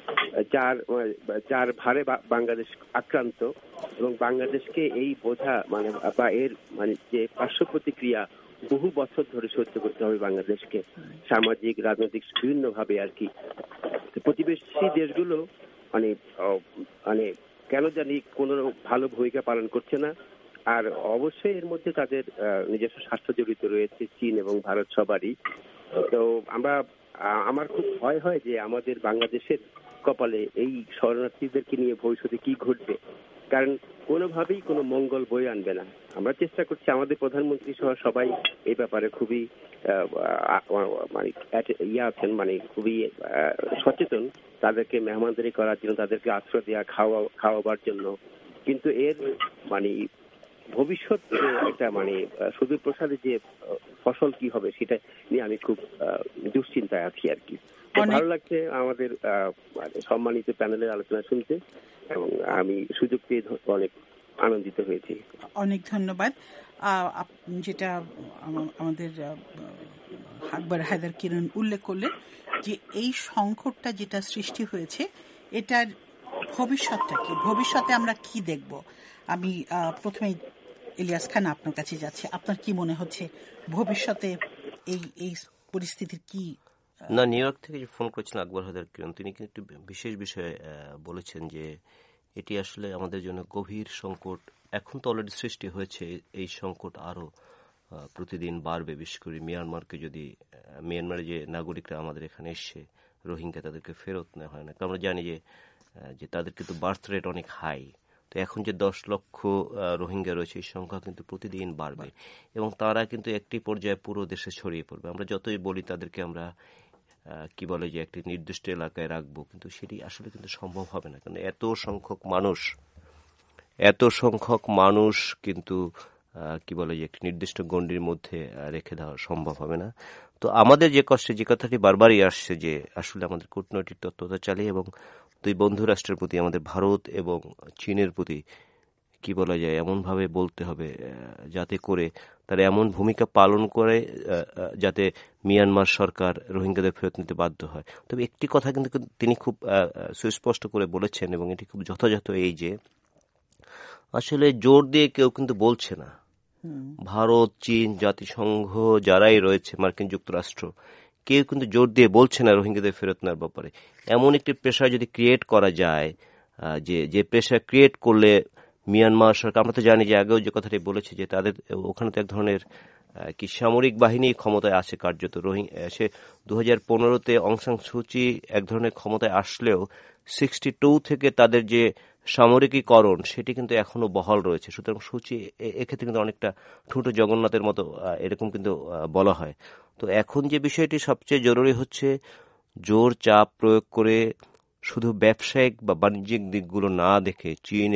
যার ভারে বাংলাদেশ আক্রান্ত, এবং বাংলাদেশকে এই বোঝা মানে বা এর মানে যে পার্শ্ব প্রতিক্রিয়া বহু বছর ধরে সহ্য করতে হবে বাংলাদেশকে, সামাজিক রাজনৈতিক বিভিন্ন ভাবে আর কি। প্রতিবেশী দেশগুলো মানে মানে কেন জানি কোনো ভালো ভূমিকা পালন করছে না। আর অবশ্যই এর মধ্যে তাদের নিজস্ব স্বার্থ জড়িত রয়েছে, চীন এবং ভারত সবারই। তো আমার খুব ভয় হয় যে আমাদের বাংলাদেশের কপালে এই শরণার্থীদেরকে নিয়ে ভবিষ্যতে কি ঘটবে, কারণ কোনোভাবেই কোনো মঙ্গল বয়ে আনবে না। আমরা চেষ্টা করছি, আমাদের প্রধানমন্ত্রী সহ সবাই এই ব্যাপারে খুবই মানে আছেন, মানে খুবই সচেতন তাদেরকে মেহমানদারি করার জন্য, তাদেরকে আশ্রয় দেওয়া, খাওয়াবার জন্য। কিন্তু এর মানে ভবিষ্যৎ একটা মানে সুদূর প্রসাদে যে ফসল কি হবে সেটা নিয়ে আমি খুব দুশ্চিন্তায় আছি আর কি। ভালো লাগছে আমাদের সম্মানিত প্যানেলের আলোচনা শুনতে, এবং আমি সুযোগ পেয়ে অনেক আনন্দিত হয়েছি। অনেক ধন্যবাদ। যেটা আমাদের আকবর হায়দার কিরণ উল্লেখ করলেন যে এই সংকটটা যেটা সৃষ্টি হয়েছে, এটার ভবিষ্যৎটা কি, ভবিষ্যতে আমরা কি দেখব। আমি প্রথমে ইলিয়াস খান আপনার কাছে যাচ্ছি। আপনার কি মনে হচ্ছে ভবিষ্যতে এই পরিস্থিতির কি? না, নিউ ইয়র্ক থেকে যে ফোন করেছেন আকবর হায়দার কিরণ, তিনি কিন্তু বিশেষ বিষয়ে বলেছেন যে এটি আসলে আমাদের জন্য গভীর সংকট। এখন তো অলরেডি সৃষ্টি হয়েছে, এই সংকট আরো প্রতিদিন বাড়বে। বিশেষ করে মিয়ানমারে যে নাগরিকরা আমাদের এখানে এসছে রোহিঙ্গা, তাদেরকে ফেরত নেওয়া হয় না। কারণ আমরা জানি যে তাদের কিন্তু বার্থ রেট অনেক হাই। তো এখন যে 10 লক্ষ রোহিঙ্গা রয়েছে, এই সংখ্যা কিন্তু প্রতিদিন বাড়বে, এবং তারা কিন্তু একটি পর্যায়ে পুরো দেশে ছড়িয়ে পড়বে। আমরা যতই বলি তাদেরকে আমরা কি বলে যে একটি নির্দিষ্ট এলাকায় রাখবো, কিন্তু সেটি আসলে কিন্তু সম্ভব হবে না। কারণ এত সংখ্যক মানুষ কিন্তু কি বলে যে একটি নির্দিষ্ট গণ্ডির মধ্যে রেখে দেওয়া সম্ভব হবে না। তো আমাদের যে কথাটি বারবারই আসছে যে আসলে আমাদের কূটনৈতিক তৎপরতা চালিয়ে এবং দুই বন্ধু রাষ্ট্রের প্রতি, আমাদের ভারত এবং চীনের প্রতি কি বলা যায় এমনভাবে বলতে হবে যাতে করে তারা এমন ভূমিকা পালন করে যাতে মিয়ানমার সরকার রোহিঙ্গাদের ফেরত নিতে বাধ্য হয়। তবে একটি কথা কিন্তু তিনি খুব সুস্পষ্ট করে বলেছেন, এবং এটি খুব যথাযথ, এই যে আসলে জোর দিয়ে কেউ কিন্তু বলছে না। ভারত, চীন, জাতিসংঘ যারাই রয়েছে, মার্কিন যুক্তরাষ্ট্র, কেউ কিন্তু জোর দিয়ে বলছে না রোহিঙ্গাদের ফেরত নেওয়ার ব্যাপারে। এমন একটি প্রেশার যদি ক্রিয়েট করা যায়, যে প্রেশার ক্রিয়েট করলে মিয়ানমার সরকার, আমরা তো জানি যে আগেও যে কথাটি বলেছে যে তাদের ওখানে তো এক ধরনের কি সামরিক বাহিনী ক্ষমতায় আছে কার্যত। সে 2015-তে অং সান সুচি এক ধরনের ক্ষমতায় আসলেও 62 থেকে তাদের যে সামরিকীকরণ সেটি কিন্তু এখনো বহাল রয়েছে। সুতরাং সুচি এক্ষেত্রে কিন্তু অনেকটা ঠুঁটো জগন্নাথের মতো এরকম কিন্তু বলা হয়। তো এখন যে বিষয়টি সবচেয়ে জরুরি হচ্ছে জোর চাপ প্রয়োগ করে শুধু ব্যবসায়িক বা বাণিজ্যিক দিকগুলো না দেখে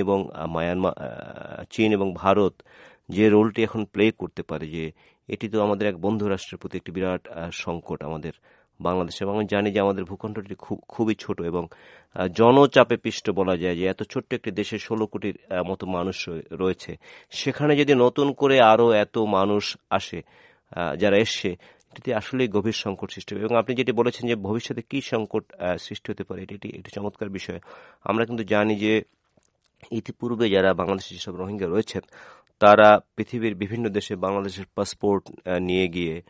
চীন এবং ভারত যে রোলটি এখন প্লে করতে পারে, যে এটি তো আমাদের এক বন্ধু রাষ্ট্রের প্রতি একটি বিরাট সংকট আমাদের বাংলাদেশে। এবং আমি জানি যে আমাদের ভূখণ্ডটি খুবই ছোট এবং জনচাপে পিষ্ট বলা যায় যে এত ছোট্ট একটি দেশে 16 কোটির মতো মানুষ রয়েছে। সেখানে যদি নতুন করে আরো এত মানুষ আসে যারা এসছে, এটিতে আসলে গভীর সংকট সৃষ্টি হবে। এবং আপনি যেটি বলেছেন যে ভবিষ্যতে কি সংকট সৃষ্টি হতে পারে, এটি চমৎকার বিষয়। আমরা কিন্তু জানি যে ইতিপূর্বে যারা বাংলাদেশে যেসব রোহিঙ্গা রয়েছেন, তারা পৃথিবীর বিভিন্ন দেশে বাংলাদেশের পাসপোর্ট নিয়ে গিয়ে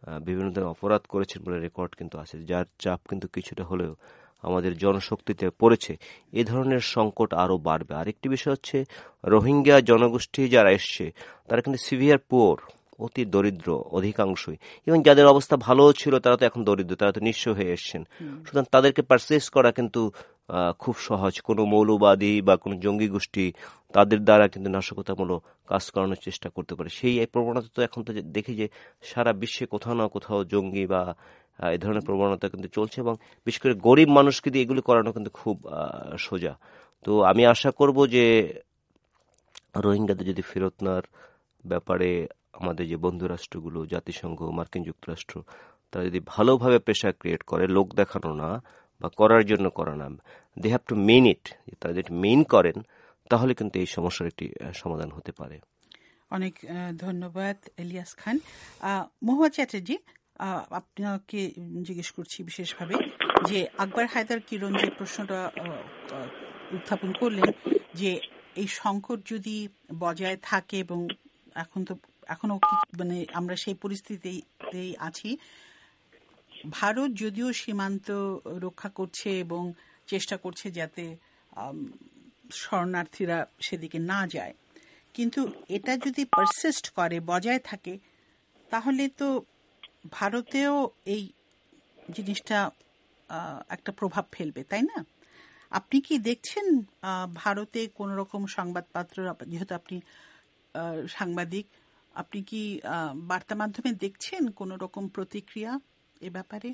বিভিন্ন ধরনের অপরাধ করেছেন বলে রেকর্ড কিন্তু আছে, যার চাপ কিন্তু কিছুটা হলেও আমাদের জনশক্তিতে পড়েছে। এ ধরনের সংকট আরও বাড়বে। আরেকটি বিষয় হচ্ছে রোহিঙ্গা জনগোষ্ঠী যারা এসছে তারা কিন্তু সিভিয়ার পুয়ার, অতি দরিদ্র অধিকাংশই, এবং যাদের অবস্থা ভালোও ছিল তারা তো এখন দরিদ্র, তারা তো নিঃস্ব হয়ে এসছেন। সুতরাং তাদেরকে পারচেজ করা কিন্তু খুব সহজ। কোনো মৌলবাদী বা কোনো জঙ্গি গোষ্ঠী তাদের দ্বারা কিন্তু নাশকতামূলক কাজ করানোর চেষ্টা করতে পারে। সেই প্রবণতা তো এখন তো দেখি যে সারা বিশ্বে কোথাও না কোথাও জঙ্গি বা এই ধরনের প্রবণতা কিন্তু চলছে, এবং বিশেষ করে গরিব মানুষকে দিয়ে এগুলি করানো কিন্তু খুব সোজা। তো আমি আশা করব যে রোহিঙ্গাদের যদি ফেরত নেওয়ার ব্যাপারে আমাদের যে বন্ধু রাষ্ট্রগুলো, জাতিসংঘ, মার্কিন যুক্তরাষ্ট্র, তারা যদি ভালোভাবে প্রেশার ক্রিয়েট করে, লোক দেখানো না বা করার জন্য করা না, they have to main it, তারা যদি মেইন করেন তাহলে কিন্তু এই সমস্যার একটি সমাধান হতে পারে। অনেক ধন্যবাদ ইলিয়াস খান। মহুয়া চ্যাটার্জি, আপনাকে জিজ্ঞেস করছি বিশেষভাবে যে আকবর হায়দার কিরণ যে প্রশ্নটা উত্থাপন করলেন যে এই সংকট যদি বজায় থাকে, এবং এখনো মানে আমরা সেই পরিস্থিতিতেই আছি, ভারত যদিও সীমান্ত রক্ষা করছে এবং চেষ্টা করছে যাতে শরণার্থীরা সেদিকে না যায়, কিন্তু এটা যদি পারসিস্ট করে, বজায় থাকে, তাহলে তো ভারতেও এই জিনিসটা একটা প্রভাব ফেলবে, তাই না? আপনি কি দেখছেন ভারতে কোন রকম সংবাদপত্র, যেহেতু আপনি সাংবাদিক, আপনি কি বার্তা মাধ্যমে দেখছেন কোন রকম প্রতিক্রিয়া এ ব্যাপারে?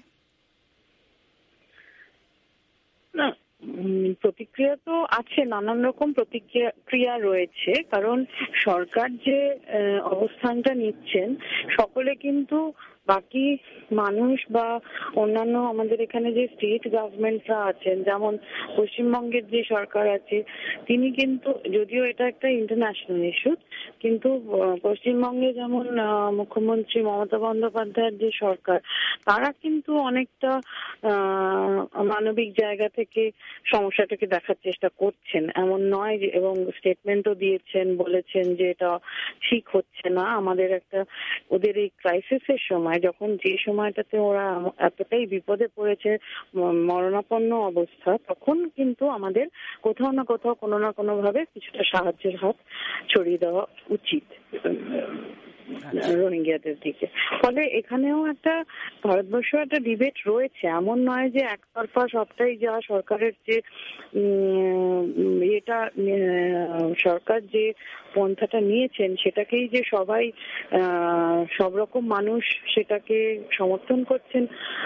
না, প্রতিক্রিয়া তো আছে, নানান রকম প্রতিক্রিয়া রয়েছে, কারণ সরকার যে অবস্থানটা নিচ্ছেন, সকলে কিন্তু বাকি মানুষ বা অন্যান্য আমাদের এখানে যে স্টেট গভর্নমেন্টরা আছেন, যেমন পশ্চিমবঙ্গের যে সরকার আছে, তিনি কিন্তু, যদিও এটা একটা ইন্টারন্যাশনাল ইস্যু, কিন্তু পশ্চিমবঙ্গে যেমন মুখ্যমন্ত্রী মমতা বন্দ্যোপাধ্যায়ের যে সরকার, তারা কিন্তু অনেকটা মানবিক জায়গা থেকে সমস্যাটাকে দেখার চেষ্টা করছেন, এমন নয় যে, এবং স্টেটমেন্টও দিয়েছেন, বলেছেন যে এটা ঠিক হচ্ছে না। আমাদের একটা, ওদের এই ক্রাইসিসের সময়, যখন যে সময়টাতে ওরা এতটাই বিপদে পড়েছে, মরণাপন্ন অবস্থা, তখন কিন্তু আমাদের কোথাও না কোথাও কোনো না কোনো ভাবে কিছুটা সাহায্যের হাত ছড়িয়ে দেওয়া উচিত রোহিঙ্গাদের দিকে। ফলে এখানেও একটা ভারতবর্ষ একটা ডিবেট রয়েছে, এমন নয় যে একতরফা সবটাই যা সরকারের যে এটা সরকার যে পন্থাটা নিয়েছেন সেটাকেই যে সবাই সব রকম মানুষ সেটাকে সমর্থন করছেন,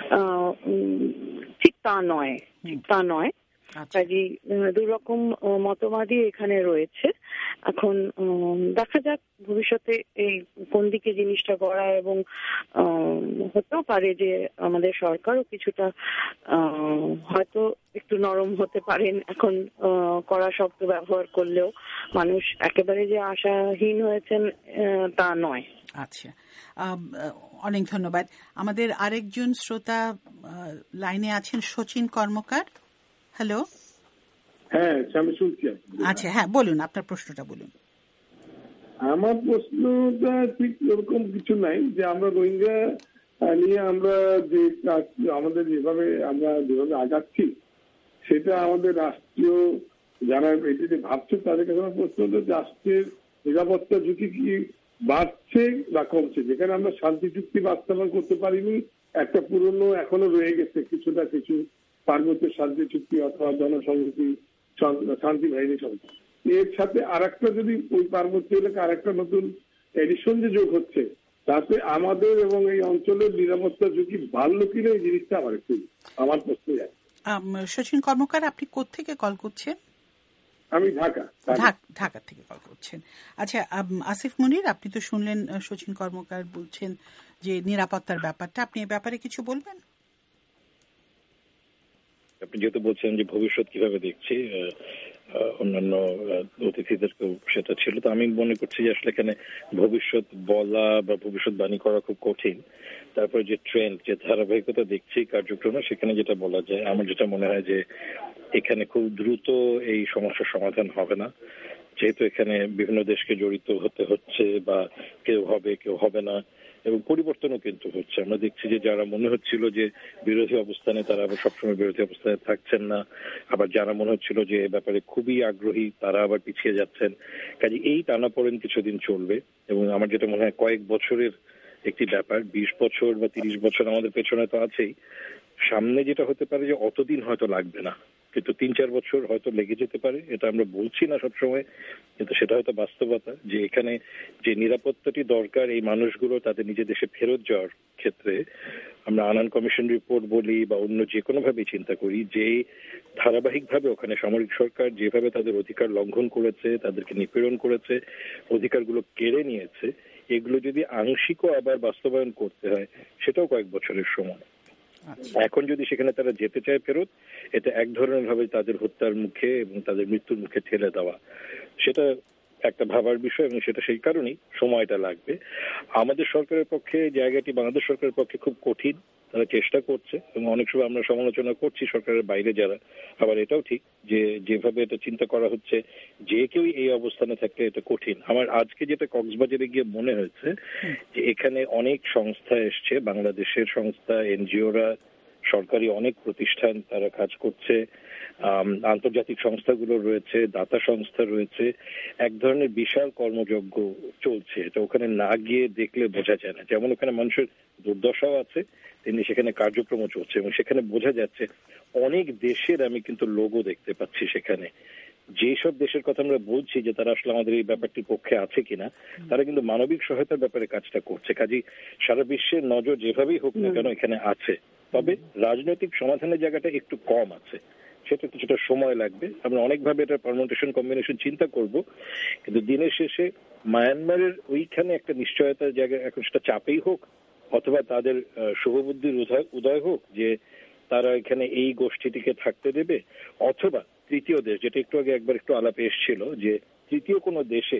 ঠিক তা নয়। কাজেই দুরকম মতবাদই এখানে রয়েছে। এখন দেখা যাক ভবিষ্যতে এই কোন দিকে জিনিসটা গড়ায়, এবং হতেও পারে যে আমাদের সরকারও কিছুটা হয়তো একটু নরম হতে পারেন। এখন কড়া শব্দ ব্যবহার করলেও মানুষ একেবারে যে আশাহীন হয়েছেন তা নয়। আচ্ছা, অনেক ধন্যবাদ। আমাদের আরেকজন শ্রোতা লাইনে আছেন, শচীন কর্মকার। হ্যালো। হ্যাঁ, আমি শুনছি। আচ্ছা, হ্যাঁ বলুন, আপনার প্রশ্নটা বলুন। আমার প্রশ্নটা ঠিক এরকম কিছু নাই যে আমরা রোহিঙ্গা নিয়ে আমরা যে আমাদের যেভাবে আগাচ্ছি, সেটা আমাদের রাষ্ট্রীয় যারা এটিতে ভাবছে তাদের কাছে আমার প্রশ্ন হলো, রাষ্ট্রের নিরাপত্তা ঝুঁকি কি বাড়ছে না কমছে? যেখানে আমরা শান্তি চুক্তি বাস্তবায়ন করতে পারিনি, একটা পুরনো এখনো রয়ে গেছে কিছু পার্বত্য শান্তি চুক্তি অথবা জনসংহতি শান্তি বাহিনী সংস্থা, এর সাথে আরেকটা যদি ওই পার্বত্য এলাকা আরেকটা নতুন এডিশন যে যোগ হচ্ছে, তাতে আমাদের এবং এই অঞ্চলের নিরাপত্তা ঝুঁকি বাড়লো কিনা, এই জিনিসটা আমার প্রশ্ন যায়। শচীন কর্মকার, আপনি কোত্থেকে কল করছেন? আমি ঢাকা থেকে কল করছেন। আচ্ছা, আসিফ মুনির, আপনি তো শুনলেন শচীন কর্মকার বলছেন যে নিরাপত্তার ব্যাপারটা, আপনি এ ব্যাপারে কিছু বলবেন? আপনি যেহেতু বলছেন যে ভবিষ্যৎ কিভাবে দেখছি, অন্যান্য অতিথিদেরকেও সেটা ছিল, তো আমি মনে করছি যে আসলে এখানে ভবিষ্যৎ বলা বা ভবিষ্যৎবাণী করা খুব কঠিন। তারপরে যে ট্রেন্ড, যে ধারাবাহিকতা দেখছি কার্যক্রমে, সেখানে যেটা বলা যায়, আমার যেটা মনে হয় যে এখানে খুব দ্রুত এই সমস্যার সমাধান হবে না, যেহেতু এখানে বিভিন্ন দেশকে জড়িত হতে হচ্ছে, বা কেউ হবে কেউ হবে না, এবং পরিবর্তনও কিন্তু হচ্ছে। আমরা দেখছি যে যারা মনে হচ্ছিল যে বিরোধী অবস্থানে, তারা আবার সবসময় বিরোধী অবস্থানে থাকছেন না, আবার যারা মনে হচ্ছিল যে এ ব্যাপারে খুবই আগ্রহী, তারা আবার পিছিয়ে যাচ্ছেন। কাজে এই টানাপোড়েন কিছুদিন চলবে এবং আমার যেটা মনে হয় কয়েক বছরের একটি ব্যাপার। 20 বছর বা 30 বছর আমাদের পেছনে তো আছেই, সামনে যেটা হতে পারে যে অতদিন হয়তো লাগবে না, কিন্তু 3-4 বছর হয়তো লেগে যেতে পারে। এটা আমরা বলছি না সবসময়, কিন্তু সেটা হয়তো বাস্তবতা যে এখানে যে নিরাপত্তাটি দরকার এই মানুষগুলো তাদের নিজের দেশে ফেরত যাওয়ার ক্ষেত্রে, আমরা আনান কমিশন রিপোর্ট বলি বা অন্য যে কোনো ভাবে চিন্তা করি, যে ধারাবাহিকভাবে ওখানে সামরিক সরকার যেভাবে তাদের অধিকার লঙ্ঘন করেছে, তাদেরকে নিপীড়ন করেছে, অধিকারগুলো কেড়ে নিয়েছে, এগুলো যদি আংশিকও আবার বাস্তবায়ন করতে হয় সেটাও কয়েক বছরের সময়। এখন যদি সেখানে তারা যেতে চায় ফেরত, এটা এক ধরনের ভাবে তাদের হত্যার মুখে এবং তাদের মৃত্যুর মুখে ঠেলে দেওয়া, সেটা একটা ভাবার বিষয় এবং সেটা সেই কারণেই সময়টা লাগবে। আমাদের সরকারের পক্ষে জায়গাটি বাংলাদেশ সরকারের পক্ষে খুব কঠিন, তারা চেষ্টা করছে এবং অনেক সময় আমরা সমালোচনা করছি সরকারের বাইরে যারা। আবার এটাও ঠিক যে যেভাবে এটা চিন্তা করা হচ্ছে যে কেউ এই অবস্থানে থাকলে এটা কঠিন। আমার আজকে যেটা কক্সবাজারে গিয়ে মনে হয়েছে যে এখানে অনেক সংস্থা এসছে, বাংলাদেশের সংস্থা, এনজিওরা, সরকারি অনেক প্রতিষ্ঠান তারা কাজ করছে, আন্তর্জাতিক সংস্থাগুলো রয়েছে, দাতা সংস্থা রয়েছে, এক ধরনের বিশাল কর্মযজ্ঞ চলছে। এটা ওখানে না গিয়ে দেখলে বোঝা যায় না। যেমন ওখানে মানুষের দুর্দশাও আছে, তেমনি সেখানে কার্যক্রম চলছে এবং সেখানে বোঝা যাচ্ছে অনেক দেশের আমি কিন্তু লোগো দেখতে পাচ্ছি সেখানে। যেসব দেশের কথা আমরা বলছি যে তারা আসলে আমাদের এই ব্যাপারটির পক্ষে আছে কিনা, তারা কিন্তু মানবিক সহায়তার ব্যাপারে কাজটা করছে। কাজেই সারা বিশ্বের নজর যেভাবেই হোক না কেন এখানে আছে। তবে রাজনৈতিক সমাধানের জায়গাটা একটু কম আছে, সেটা কিছুটা সময় লাগবে। আমরা অনেকভাবে এটা পারমুটেশন কম্বিনেশন চিন্তা করব, কিন্তু দিনের শেষে মায়ানমারের ওইখানে একটা নিশ্চয়তার জায়গা, এখন সেটা চাপেই হোক অথবা তাদের শুভবুদ্ধির উদয় হোক যে তারা এখানে এই গোষ্ঠীটিকে থাকতে দেবে, অথবা তৃতীয় দেশ, যেটা একটু আগে একবার একটু আলাপে এসেছিল যে তৃতীয় কোনো দেশে,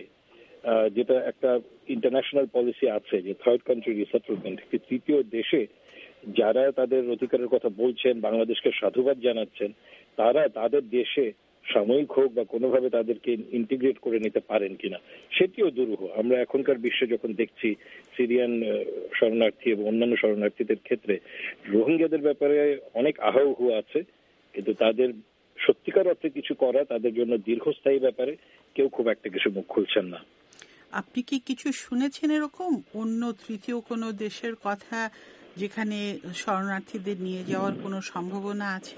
যেটা একটা ইন্টারন্যাশনাল পলিসি আছে যে থার্ড কান্ট্রি রিসেটলমেন্ট, তৃতীয় দেশে যারা তাদের অধিকারের কথা বলছেন, বাংলাদেশকে সাধুবাদ জানাচ্ছেন, তারা তাদের দেশে সাময়িক হোক বা কোনোভাবে তাদেরকে ইন্টিগ্রেট করে নিতে পারেন কিনা, সেটিও দুরূহ। আমরা এখনকার বিশ্বে যখন দেখছি সিরিয়ান শরণার্থী এবং অন্যান্য শরণার্থীদের ক্ষেত্রে রোহিঙ্গাদের ব্যাপারে অনেক আহাহু আছে, কিন্তু তাদের সত্যিকার অর্থে কিছু করা তাদের জন্য দীর্ঘস্থায়ী ব্যাপারে কেউ খুব একটা কিছু মুখ খুলছেন না। আপনি কি কিছু শুনেছেন এরকম অন্য তৃতীয় কোনো দেশের কথা যেখানে শরণার্থীদের নিয়ে যাওয়ার কোনো সম্ভাবনা আছে?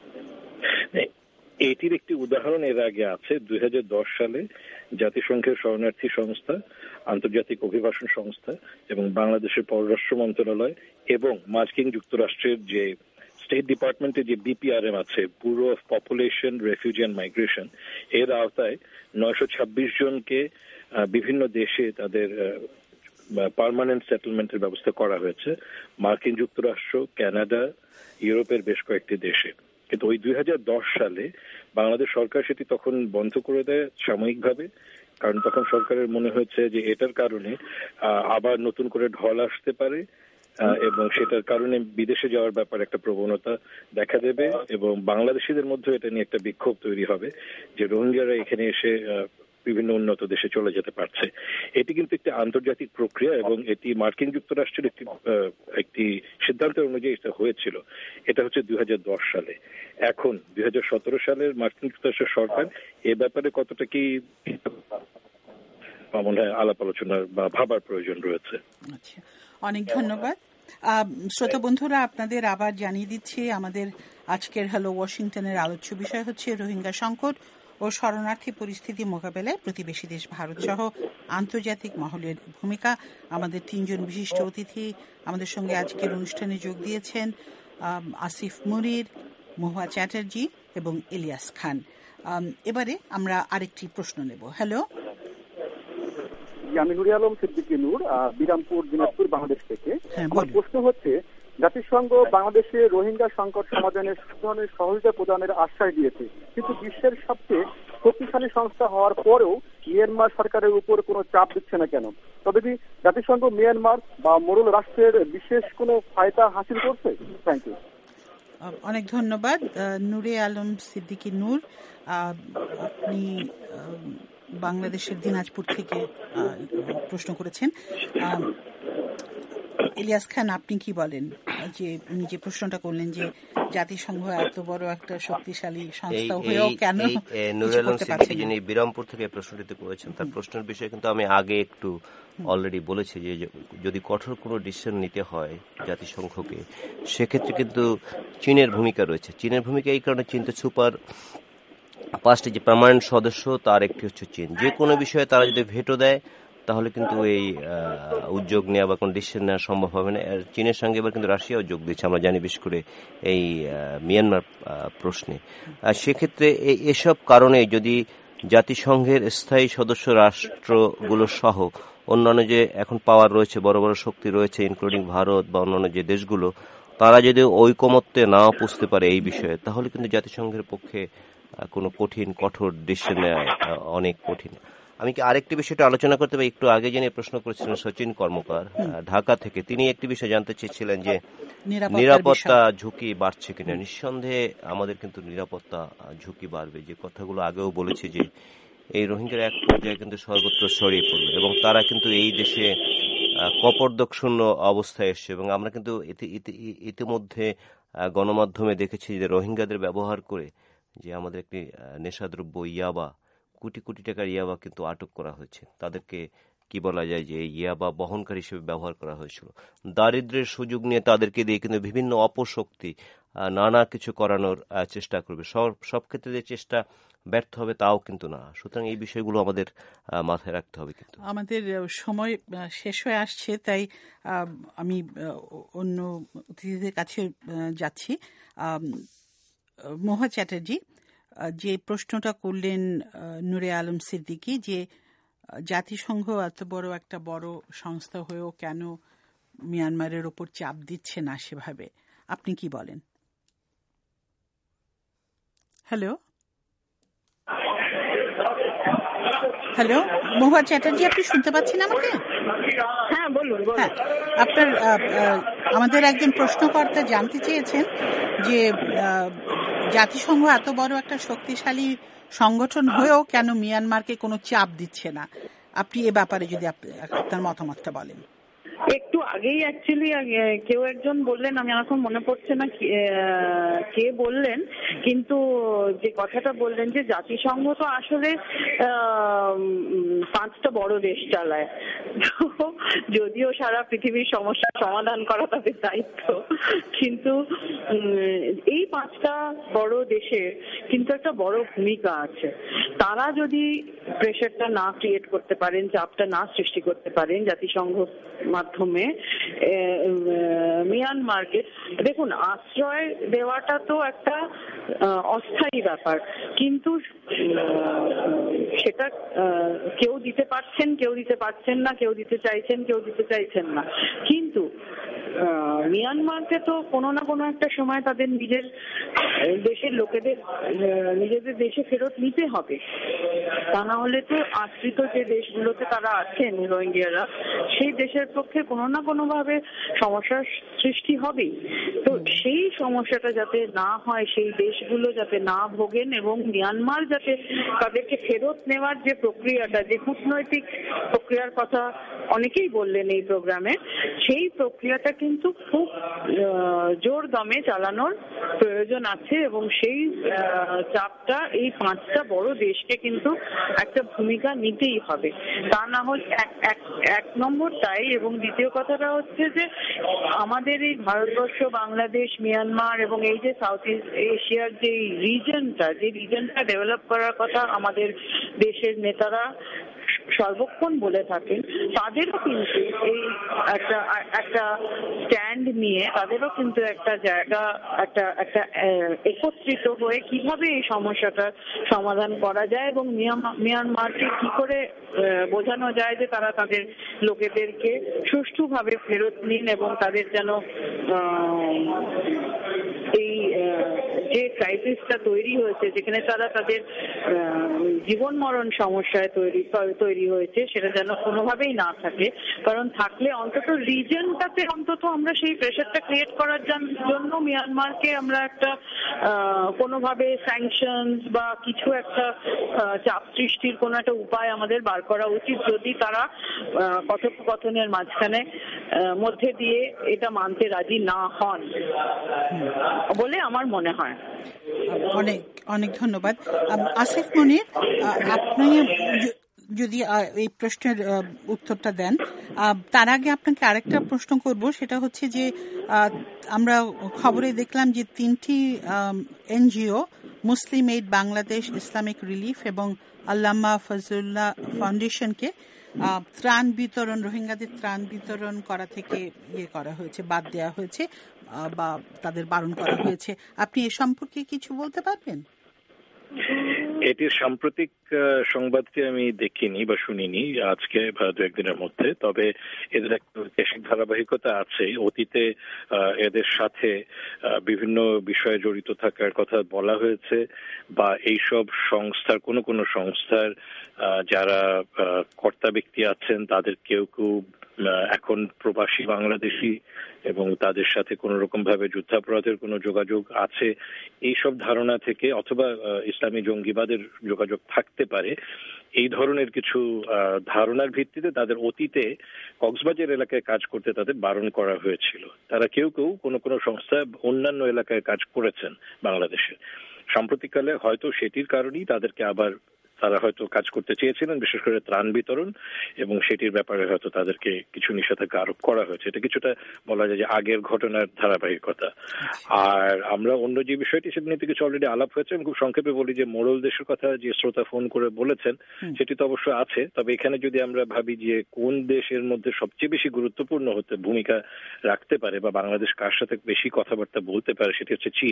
এটির একটি উদাহরণ এর আগে আছে। 2010 সালে জাতিসংঘের শরণার্থী সংস্থা, আন্তর্জাতিক অভিবাসন সংস্থা এবং বাংলাদেশের পররাষ্ট্র মন্ত্রণালয় এবং মার্কিন যুক্তরাষ্ট্রের যে স্টেট ডিপার্টমেন্টের যে বিপিআরএম আছে, bureau of population, refugee and migration, এর আওতায় 926 জনকে বিভিন্ন দেশে তাদের পার্মানেন্ট সেটেলমেন্টের ব্যবস্থা করা হয়েছে। মার্কিন যুক্তরাষ্ট্র, কানাডা, ইউরোপের বেশ কয়েকটি দেশে। কিন্তু ওই 2010 সালে বাংলাদেশ সরকার সেটি তখন বন্ধ করে দেয় সাময়িকভাবে, কারণ তখন সরকারের মনে হয়েছে যে এটার কারণে আবার নতুন করে ঢল আসতে পারে এবং সেটার কারণে বিদেশে যাওয়ার ব্যাপারে একটা প্রবণতা দেখা দেবে এবং বাংলাদেশিদের মধ্যে এটা নিয়ে একটা বিক্ষোভ তৈরি হবে যে রোহিঙ্গারা এখানে এসে বিভিন্ন উন্নত দেশে চলে যেতে পারছে। এটি কিন্তু একটি আন্তর্জাতিক প্রক্রিয়া এবং এটি মার্কিন যুক্তরাষ্ট্রের একটি সিদ্ধান্তের অনুযায়ী এটা হয়েছিল। এটা হচ্ছে 2010 সালে। এখন 2017 সালের মার্কিন যুক্তরাষ্ট্রের সরকার এ ব্যাপারে কতটা কি মনে হয় আলাপ আলোচনার বা ভাবার প্রয়োজন রয়েছে। আচ্ছা, অনেক ধন্যবাদ। শ্রোতা বন্ধুরা, আপনাদের আবার জানিয়ে দিচ্ছি আমাদের আজকের হ্যালো ওয়াশিংটনের আলোচ্য বিষয় হচ্ছে রোহিঙ্গা সংকট ও শরণার্থী পরিস্থিতি মোকাবেলায় প্রতিবেশী দেশ ভারত সহ আন্তর্জাতিক মহলের ভূমিকা। আমাদের 3 জন বিশিষ্ট অতিথি আমাদের সঙ্গে আজকের অনুষ্ঠানে যোগ দিয়েছেন, আসিফ মুনির, মহুয়া চ্যাটার্জি এবং ইলিয়াস খান। এবারে আমরা আরেকটি প্রশ্ন নেব। হ্যালো, আমি নুরে আলম সিদ্দিকী নূর, বিরামপুর, দিনাজপুর, বাংলাদেশ থেকে। আমার প্রশ্ন হচ্ছে, জাতিসংঘ বাংলাদেশে রোহিঙ্গা সংকট সমাধানে ধরনের সহযোগিতা প্রদানের আশ্বাস দিয়েছে, কিন্তু বিশ্বের সবচেয়ে শক্তিশালী সংস্থা হওয়ার পরেও মিয়ানমার সরকারের উপর কোনো চাপ দিচ্ছে না কেন? তবে কি জাতিসংঘ মিয়ানমার বা মোড়ল রাষ্ট্রের বিশেষ কোনো ফায়দা হাসিল করছে? Thank you. অনেক ধন্যবাদ নুরে আলম সিদ্দিকী নূর। আপনি বাংলাদেশের দিনাজপুর থেকে প্রশ্ন করেছেন। ইলিয়াস খান, আপনি কি বলেন? যে উনি যে প্রশ্নটা করলেন যে জাতিসংঘ এত বড় একটা শক্তিশালী সংস্থা হয়েও কেন নুরুল আলম সিদ্দিকী যিনি বিরামপুর থেকে প্রশ্নটি করেছেন, তার প্রশ্নের বিষয়ে কিন্তু আমি আগে একটু অলরেডি বলেছি যে যদি কঠোর কোনো ডিসিশন নিতে হয় জাতিসংঘকে, সেক্ষেত্রে কিন্তু চীনের ভূমিকা রয়েছে। চীনের ভূমিকা এই কারণে, চীন তো সুপার 5টি যে পার্মানেন্ট সদস্য তার একটি হচ্ছে চীন। যে কোনো বিষয়ে তারা যদি ভেটো দেয় তাহলে কিন্তু এই উদ্যোগ নেওয়া বা কোনো ডিসিশন নেওয়া সম্ভব হবে না। চীনের সঙ্গে এবার কিন্তু রাশিয়াও যোগ দিচ্ছে, আমরা জানি, বিশেষ করে এই মিয়ানমার প্রশ্নে। সেক্ষেত্রে এসব কারণে যদি জাতিসংঘের স্থায়ী সদস্য রাষ্ট্রগুলো সহ অন্যান্য যে এখন পাওয়ার রয়েছে, বড় বড় শক্তি রয়েছে, ইনক্লুডিং ভারত বা অন্যান্য যে দেশগুলো, তারা যদি ঐকমত্যে নাও পুষতে পারে এই বিষয়ে, তাহলে কিন্তু জাতিসংঘের পক্ষে কোনো কঠোর ডিসিশন নেওয়া অনেক কঠিন। আমি কি আরেকটি বিষয়টা আলোচনা করতে পারি? একটু আগে যিনি প্রশ্ন করেছিলেন সচিন কর্মকার ঢাকা থেকে, তিনি একটি বিষয় জানতে চেয়েছিলেন যে নিরাপত্তা ঝুঁকি বাড়ছে কিনা। নিঃসন্দেহে আমাদের কিন্তু নিরাপত্তা ঝুঁকি বাড়বে। যে কথাগুলো আগেও বলেছি যে এই রোহিঙ্গার এক পর্যায়ে কিন্তু সর্বত্র ছড়িয়ে পড়বে এবং তারা কিন্তু এই দেশে কপর্দক শূন্য অবস্থায় এসছে। এবং আমরা কিন্তু ইতিমধ্যে গণমাধ্যমে দেখেছি যে রোহিঙ্গাদের ব্যবহার করে যে আমাদের একটি নেশাদ্রব্য ইয়াবা, কোটি কোটি টাকার ইয়াবা কিন্তু আটক করা হয়েছে। তাদেরকে কি বলা যায় যে ইয়াবা বহনকারী হিসেবে ব্যবহার করা হয়েছিল। দারিদ্র্যের সুযোগ নিয়ে তাদেরকে দিয়ে কিন্তু বিভিন্ন অপশক্তি নানা কিছু করানোর চেষ্টা করবে। সব ক্ষেত্রে যে চেষ্টা ব্যর্থ হবে তাও কিন্তু না। সুতরাং এই বিষয়গুলো আমাদের মাথায় রাখতে হবে। কিন্তু আমাদের সময় শেষ হয়ে আসছে, তাই আমি অন্য অতিথিদের কাছে যাচ্ছি। মহুয়া চ্যাটার্জি, যে প্রশ্নটা করলেন নূরে আলম সিদ্দিকী, যে জাতিসংঘ এত একটা বড় সংস্থা হয়েও কেন মিয়ানমারের ওপর চাপ দিচ্ছে না সেভাবে, আপনি কি বলেন? হ্যালো মহুয়া চ্যাটার্জি, আপনি শুনতে পাচ্ছেন আমাকে? হ্যাঁ, বলুন। হ্যাঁ, আপনার আমাদের একজন প্রশ্নকর্তা জানতে চেয়েছেন যে জাতিসংঘ এত বড় একটা শক্তিশালী সংগঠন হয়েও কেন মিয়ানমারকে কোনো চাপ দিচ্ছে না। আপনি এ ব্যাপারে যদি আপনার মতামতটা বলেন। একটু আগেই অ্যাকচুয়ালি কেউ একজন বললেন, আমি এখন মনে পড়ছে না কে বললেন, কিন্তু যে কথাটা বললেন যে জাতিসংঘ তো আসলে 5টা বড় দেশ চালায়, যদিও সারা পৃথিবীর সমস্যার সমাধান করা তাদের দায়িত্ব, কিন্তু এই 5টা বড় দেশের কিন্তু একটা বড় ভূমিকা আছে। তারা যদি প্রেশারটা না ক্রিয়েট করতে পারেন, চাপটা না সৃষ্টি করতে পারেন জাতিসংঘ মাধ্যমে মিয়ানমারকে, দেখুন আশ্রয় দেওয়াটা তো একটা অস্থায়ী ব্যাপার, কিন্তু সেটা কেউ দিতে পারছেন, কেউ দিতে পারছেন না, কেউ দিতে চাইছেন, কেউ দিতে চাইছেন না। কিন্তু মিয়ানমারকে তো কোনো না কোনো একটা সময় তাদের নিজের দেশের লোকেদের নিজেদের দেশে ফেরত নিতে হবে। তা না হলে তো আশ্রিত যে দেশগুলোতে তারা আছেন রোহিঙ্গারা, সেই দেশের পক্ষে কোনো না কোনো ভাবে সমস্যার সৃষ্টি হবেই। তো সেই সমস্যাটা যাতে না হয়, সেই দেশগুলো যাতে না ভোগেন, এবং মিয়ানমার যাতে তাদেরকে ফেরত নেওয়ার যে প্রক্রিয়াটা, যে কূটনৈতিক প্রক্রিয়ার কথা অনেকেই বললেন এই প্রোগ্রামে, সেই প্রক্রিয়াটা কিন্তু খুব জোর দমে চালানোর প্রয়োজন আছে। এবং সেই চাপটা এই 5টা বড় দেশকে কিন্তু একটা ভূমিকা নিতেই হবে। তা না হলে এক নম্বর তাই, এবং দ্বিতীয় কথাটা হচ্ছে যে আমাদের এই ভারতবর্ষ, বাংলাদেশ, মিয়ানমার এবং এই যে সাউথ ইস্ট এশিয়ার যে রিজনটা ডেভেলপ করার কথা আমাদের দেশের নেতারা সর্বক্ষণ বলে থাকেন, তাদেরও কিন্তু এই একটা স্ট্যান্ড নিয়ে, তাদেরও কিন্তু একটা জায়গা, একটা একত্রিত হয়ে কিভাবে এই সমস্যাটার সমাধান করা যায় এবং মিয়ানমারকে কি করে বোঝানো যায় যে তারা তাদের লোকেদেরকে সুষ্ঠুভাবে ফেরত নিন এবং তাদের যেন এই যে ক্রাইসিসটা তৈরি হয়েছে, যেখানে তারা তাদের জীবন মরণ সমস্যায় তৈরি হয়েছে, সেটা যেন কোনোভাবেই না থাকে। কারণ থাকলে অন্তত রিজনটাতে অন্তত আমরা সেই প্রেশারটা ক্রিয়েট করার জন্য মিয়ানমারকে আমরা একটা কোনোভাবে স্যাংশনস বা কিছু একটা চাপ সৃষ্টির কোনো একটা উপায় আমাদের বার করা উচিত, যদি তারা কথোপকথনের মাঝখানে মধ্যে দিয়ে এটা মানতে রাজি না হন বলে আমার মনে হয়। অনেক অনেক ধন্যবাদ। আসিফ মনির, আপনি যদি এই প্রশ্নের উত্তরটা দেন, তার আগে আপনাকে আরেকটা প্রশ্ন করব। সেটা হচ্ছে যে আমরা খবরে দেখলাম যে 3টি NGO, Muslim Aid Bangladesh, Islamic Relief এবং আল্লামা ফজলুল্লাহ ফাউন্ডেশনকে ত্রাণ বিতরণ, রোহিঙ্গাদের ত্রাণ বিতরণ করা থেকে করা হয়েছে, বাদ দেওয়া হয়েছে বা তাদের বারণ করা হয়েছে। আপনি এ সম্পর্কে কিছু বলতে পারবেন? এটির সাম্প্রতিক সংবাদটি আমি দেখিনি বা শুনিনি আজকে বা দু একদিনের মধ্যে, তবে এদের একটা ঐতিহাসিক ধারাবাহিকতা আছে। অতীতে এদের সাথে বিভিন্ন বিষয়ে জড়িত থাকার কথা বলা হয়েছে, বা এইসব সংস্থার কোনো সংস্থার যারা কর্তা ব্যক্তি আছেন তাদের কেউ কেউ এখন প্রবাসী বাংলাদেশি এবং তাদের সাথে কোন রকম ভাবে যুদ্ধাপরাধের কোনো যোগাযোগ আছে, এইসব ধারণা থেকে, অথবা ইসলামী জঙ্গিবাদের যোগাযোগ থাকতে পারে, এই ধরনের কিছু ধারণার ভিত্তিতে তাদের অতীতে কক্সবাজার এলাকায় কাজ করতে তাদের বারণ করা হয়েছিল। তারা কেউ কেউ কোনো সংস্থা অন্যান্য এলাকায় কাজ করেছেন বাংলাদেশে। সাম্প্রতিককালে হয়তো সেটির কারণেই তাদেরকে আবার তারা হয়তো কাজ করতে চেয়েছিলেন, বিশেষ করে ত্রাণ বিতরণ, এবং সেটির ব্যাপারে হয়তো তাদেরকে কিছু নিষেধাজ্ঞা আরোপ করা হয়েছে। এটা কিছুটা বলা যায় যে আগের ঘটনার ধারাবাহিকতা। আর আমরা অন্য যে বিষয়টি সেটা নিয়ে কিছু অলরেডি আলাপ হয়েছে। আমি খুব সংক্ষেপে বলি যে মোড়ল দেশের কথা যে শ্রোতা ফোন করে বলেছেন সেটি তো অবশ্য আছে, তবে এখানে যদি আমরা ভাবি যে কোন দেশের মধ্যে সবচেয়ে বেশি গুরুত্বপূর্ণ হতে ভূমিকা রাখতে পারে বা বাংলাদেশ কার সাথে বেশি কথাবার্তা বলতে পারে, সেটি হচ্ছে চীন।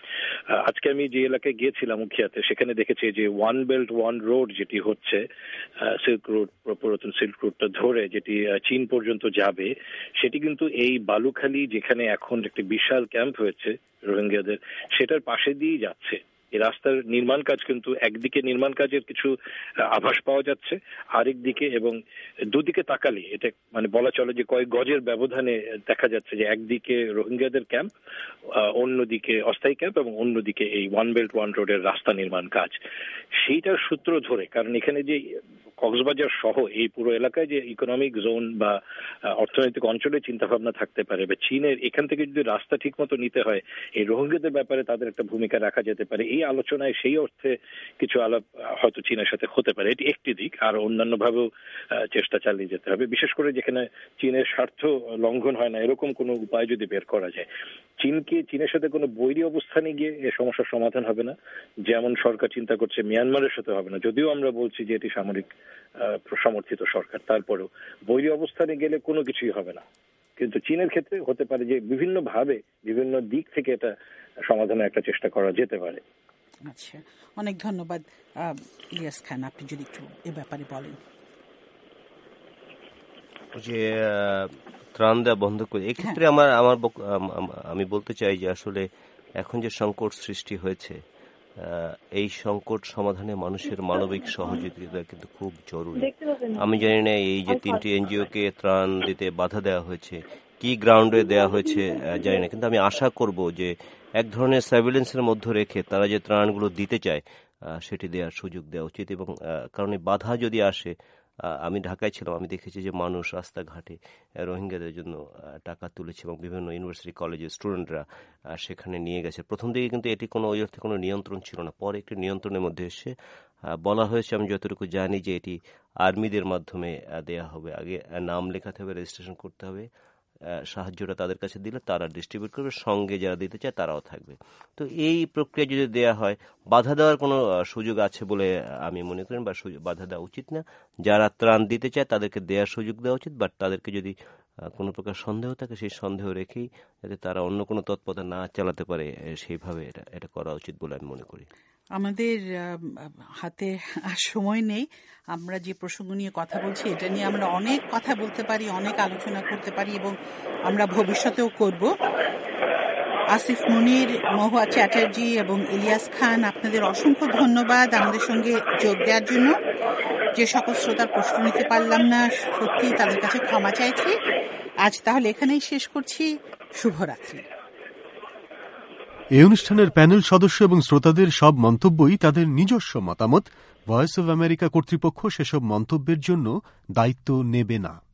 আজকে আমি যে এলাকায় গিয়েছিলাম উখিয়াতে, সেখানে দেখেছি যে ওয়ান বেল্ট ওয়ান রোড যেটি হচ্ছে সিল্ক রোড, পুরাতন সিল্ক রোডটা ধরে যেটি চীন পর্যন্ত যাবে, সেটি কিন্তু এই বালুখালী যেখানে এখন একটি বিশাল ক্যাম্প হয়েছে রোহিঙ্গাদের, সেটার পাশে দিয়েই যাচ্ছে। এই রাস্তার নির্মাণ কাজ কিন্তু একদিকে নির্মাণ কাজের কিছু আভাস পাওয়া যাচ্ছে, আরেক দিকে এবং দুদিকে তাকালে এটা মানে বলা চলে যে কয়েক গজের ব্যবধানে দেখা যাচ্ছে যে একদিকে রোহিঙ্গাদের ক্যাম্প, অন্যদিকে অস্থায়ী ক্যাম্প, এবং অন্যদিকে এই ওয়ান বেল্ট ওয়ান রোডের রাস্তা নির্মাণ কাজ। সেইটার সূত্র ধরে, কারণ এখানে যে কক্সবাজার সহ এই পুরো এলাকায় যে ইকোনমিক জোন বা অর্থনৈতিক অঞ্চলে চিন্তাভাবনা থাকতে পারে, বা চীনের এখান থেকে যদি রাস্তা ঠিক মতো নিতে হয়, এই রোহিঙ্গাদের ব্যাপারে তাদের একটা ভূমিকা রাখা যেতে পারে। এই আলোচনায় সেই অর্থে কিছু আলাপ হয়তো চীনের সাথে হতে পারে, এটি একটি দিক। আর অন্যান্য ভাবেও চেষ্টা চালিয়ে যেতে হবে, বিশেষ করে যেখানে চীনের স্বার্থ লঙ্ঘন হয় না এরকম কোনো উপায় যদি বের করা যায়। চীনের সাথে কোনো বৈরী অবস্থানে গিয়ে এ সমস্যার সমাধান হবে না, যেমন সরকার চিন্তা করছে মিয়ানমারের সাথে হবে না। যদিও আমরা বলছি যে এটি সামরিক সমর্থিত সরকার, তারপরেও বৈরী অবস্থানে গেলে কোনো কিছুই হবে না। কিন্তু চীনের ক্ষেত্রে হতে পারে যে বিভিন্ন ভাবে বিভিন্ন দিক থেকে এটা সমাধানের একটা চেষ্টা করা যেতে পারে। আচ্ছা, অনেক ধন্যবাদ। ইলিয়াস খান, আপনি যদি একটু এ ব্যাপারে বলেন। যে ত্রাণ দেওয়া বন্ধ করে এক্ষেত্রে আমি বলতে চাই যে আসলে এখন যে সংকট সৃষ্টি হয়েছে, এই সংকট সমাধানে মানুষের মানবিক সহযোগিতা কিন্তু খুব জরুরি। আমি জানি না এই যে 3টি এনজিওকে ত্রাণ দিতে বাধা দেওয়া হয়েছে, কি গ্রাউন্ডে দেওয়া হয়েছে জানি না, কিন্তু আমি আশা করব যে এক ধরনের সার্ভিলেন্সের মধ্যে রেখে তারা যে ত্রাণগুলো দিতে চায় সেটি দেওয়ার সুযোগ দেওয়া উচিত। এবং কারণ বাধা যদি আসে, আমি ঢাকায় ছিলাম, আমি দেখেছি যে মানুষ রাস্তাঘাটে রোহিঙ্গাদের জন্য টাকা তুলেছে এবং বিভিন্ন ইউনিভার্সিটি কলেজের স্টুডেন্টরা সেখানে নিয়ে গেছে। প্রথম দিকে কিন্তু এটি কোনো ওই অর্থে কোনো নিয়ন্ত্রণ ছিল না, পরে একটি নিয়ন্ত্রণের মধ্যে এসে বলা হয়েছে, আমি যতটুকু জানি যে এটি আর্মিদের মাধ্যমে দেয়া হবে। আগে নাম লেখাতে হবে, রেজিস্ট্রেশন করতে হবে, সাহায্যটা তাদের কাছে দিলে তারা ডিস্ট্রিবিউট করবে, সঙ্গে যারা দিতে চায় তারাও থাকবে। তো এই প্রক্রিয়া যদি দেয়া হয়, বাধা দেওয়ার কোনো সুযোগ আছে বলে আমি মনে করি, বা বাধা দেওয়া উচিত না। যারা ত্রাণ দিতে চায় তাদেরকে দেওয়ার সুযোগ দেওয়া উচিত, বাট তাদেরকে যদি কোনো প্রকার সন্দেহ থাকে সেই সন্দেহ রেখেই যাতে তারা অন্য কোনো তৎপরতা না চালাতে পারে সেইভাবে এটা করা উচিত বলে আমি মনে করি। আমাদের হাতে আর সময় নেই। আমরা যে প্রসঙ্গ নিয়ে কথা বলছি এটা নিয়ে আমরা অনেক কথা বলতে পারি, অনেক আলোচনা করতে পারি এবং আমরা ভবিষ্যতেও করব। আসিফ মুনির, মহুয়া চ্যাটার্জি এবং ইলিয়াস খান, আপনাদের অসংখ্য ধন্যবাদ আমাদের সঙ্গে যোগ দেওয়ার জন্য। যে সকল শ্রোতার প্রশ্ন নিতে পারলাম না, সত্যি তাদের কাছে ক্ষমা চাইছি। আজ তাহলে এখানেই শেষ করছি। শুভরাত্রি। এই অনুষ্ঠানের প্যানেল সদস্য এবং শ্রোতাদের সব মন্তব্যই তাদের নিজস্ব মতামত। ভয়েস অব আমেরিকা কর্তৃপক্ষ সেসব মন্তব্যের জন্য দায়িত্ব নেবে না।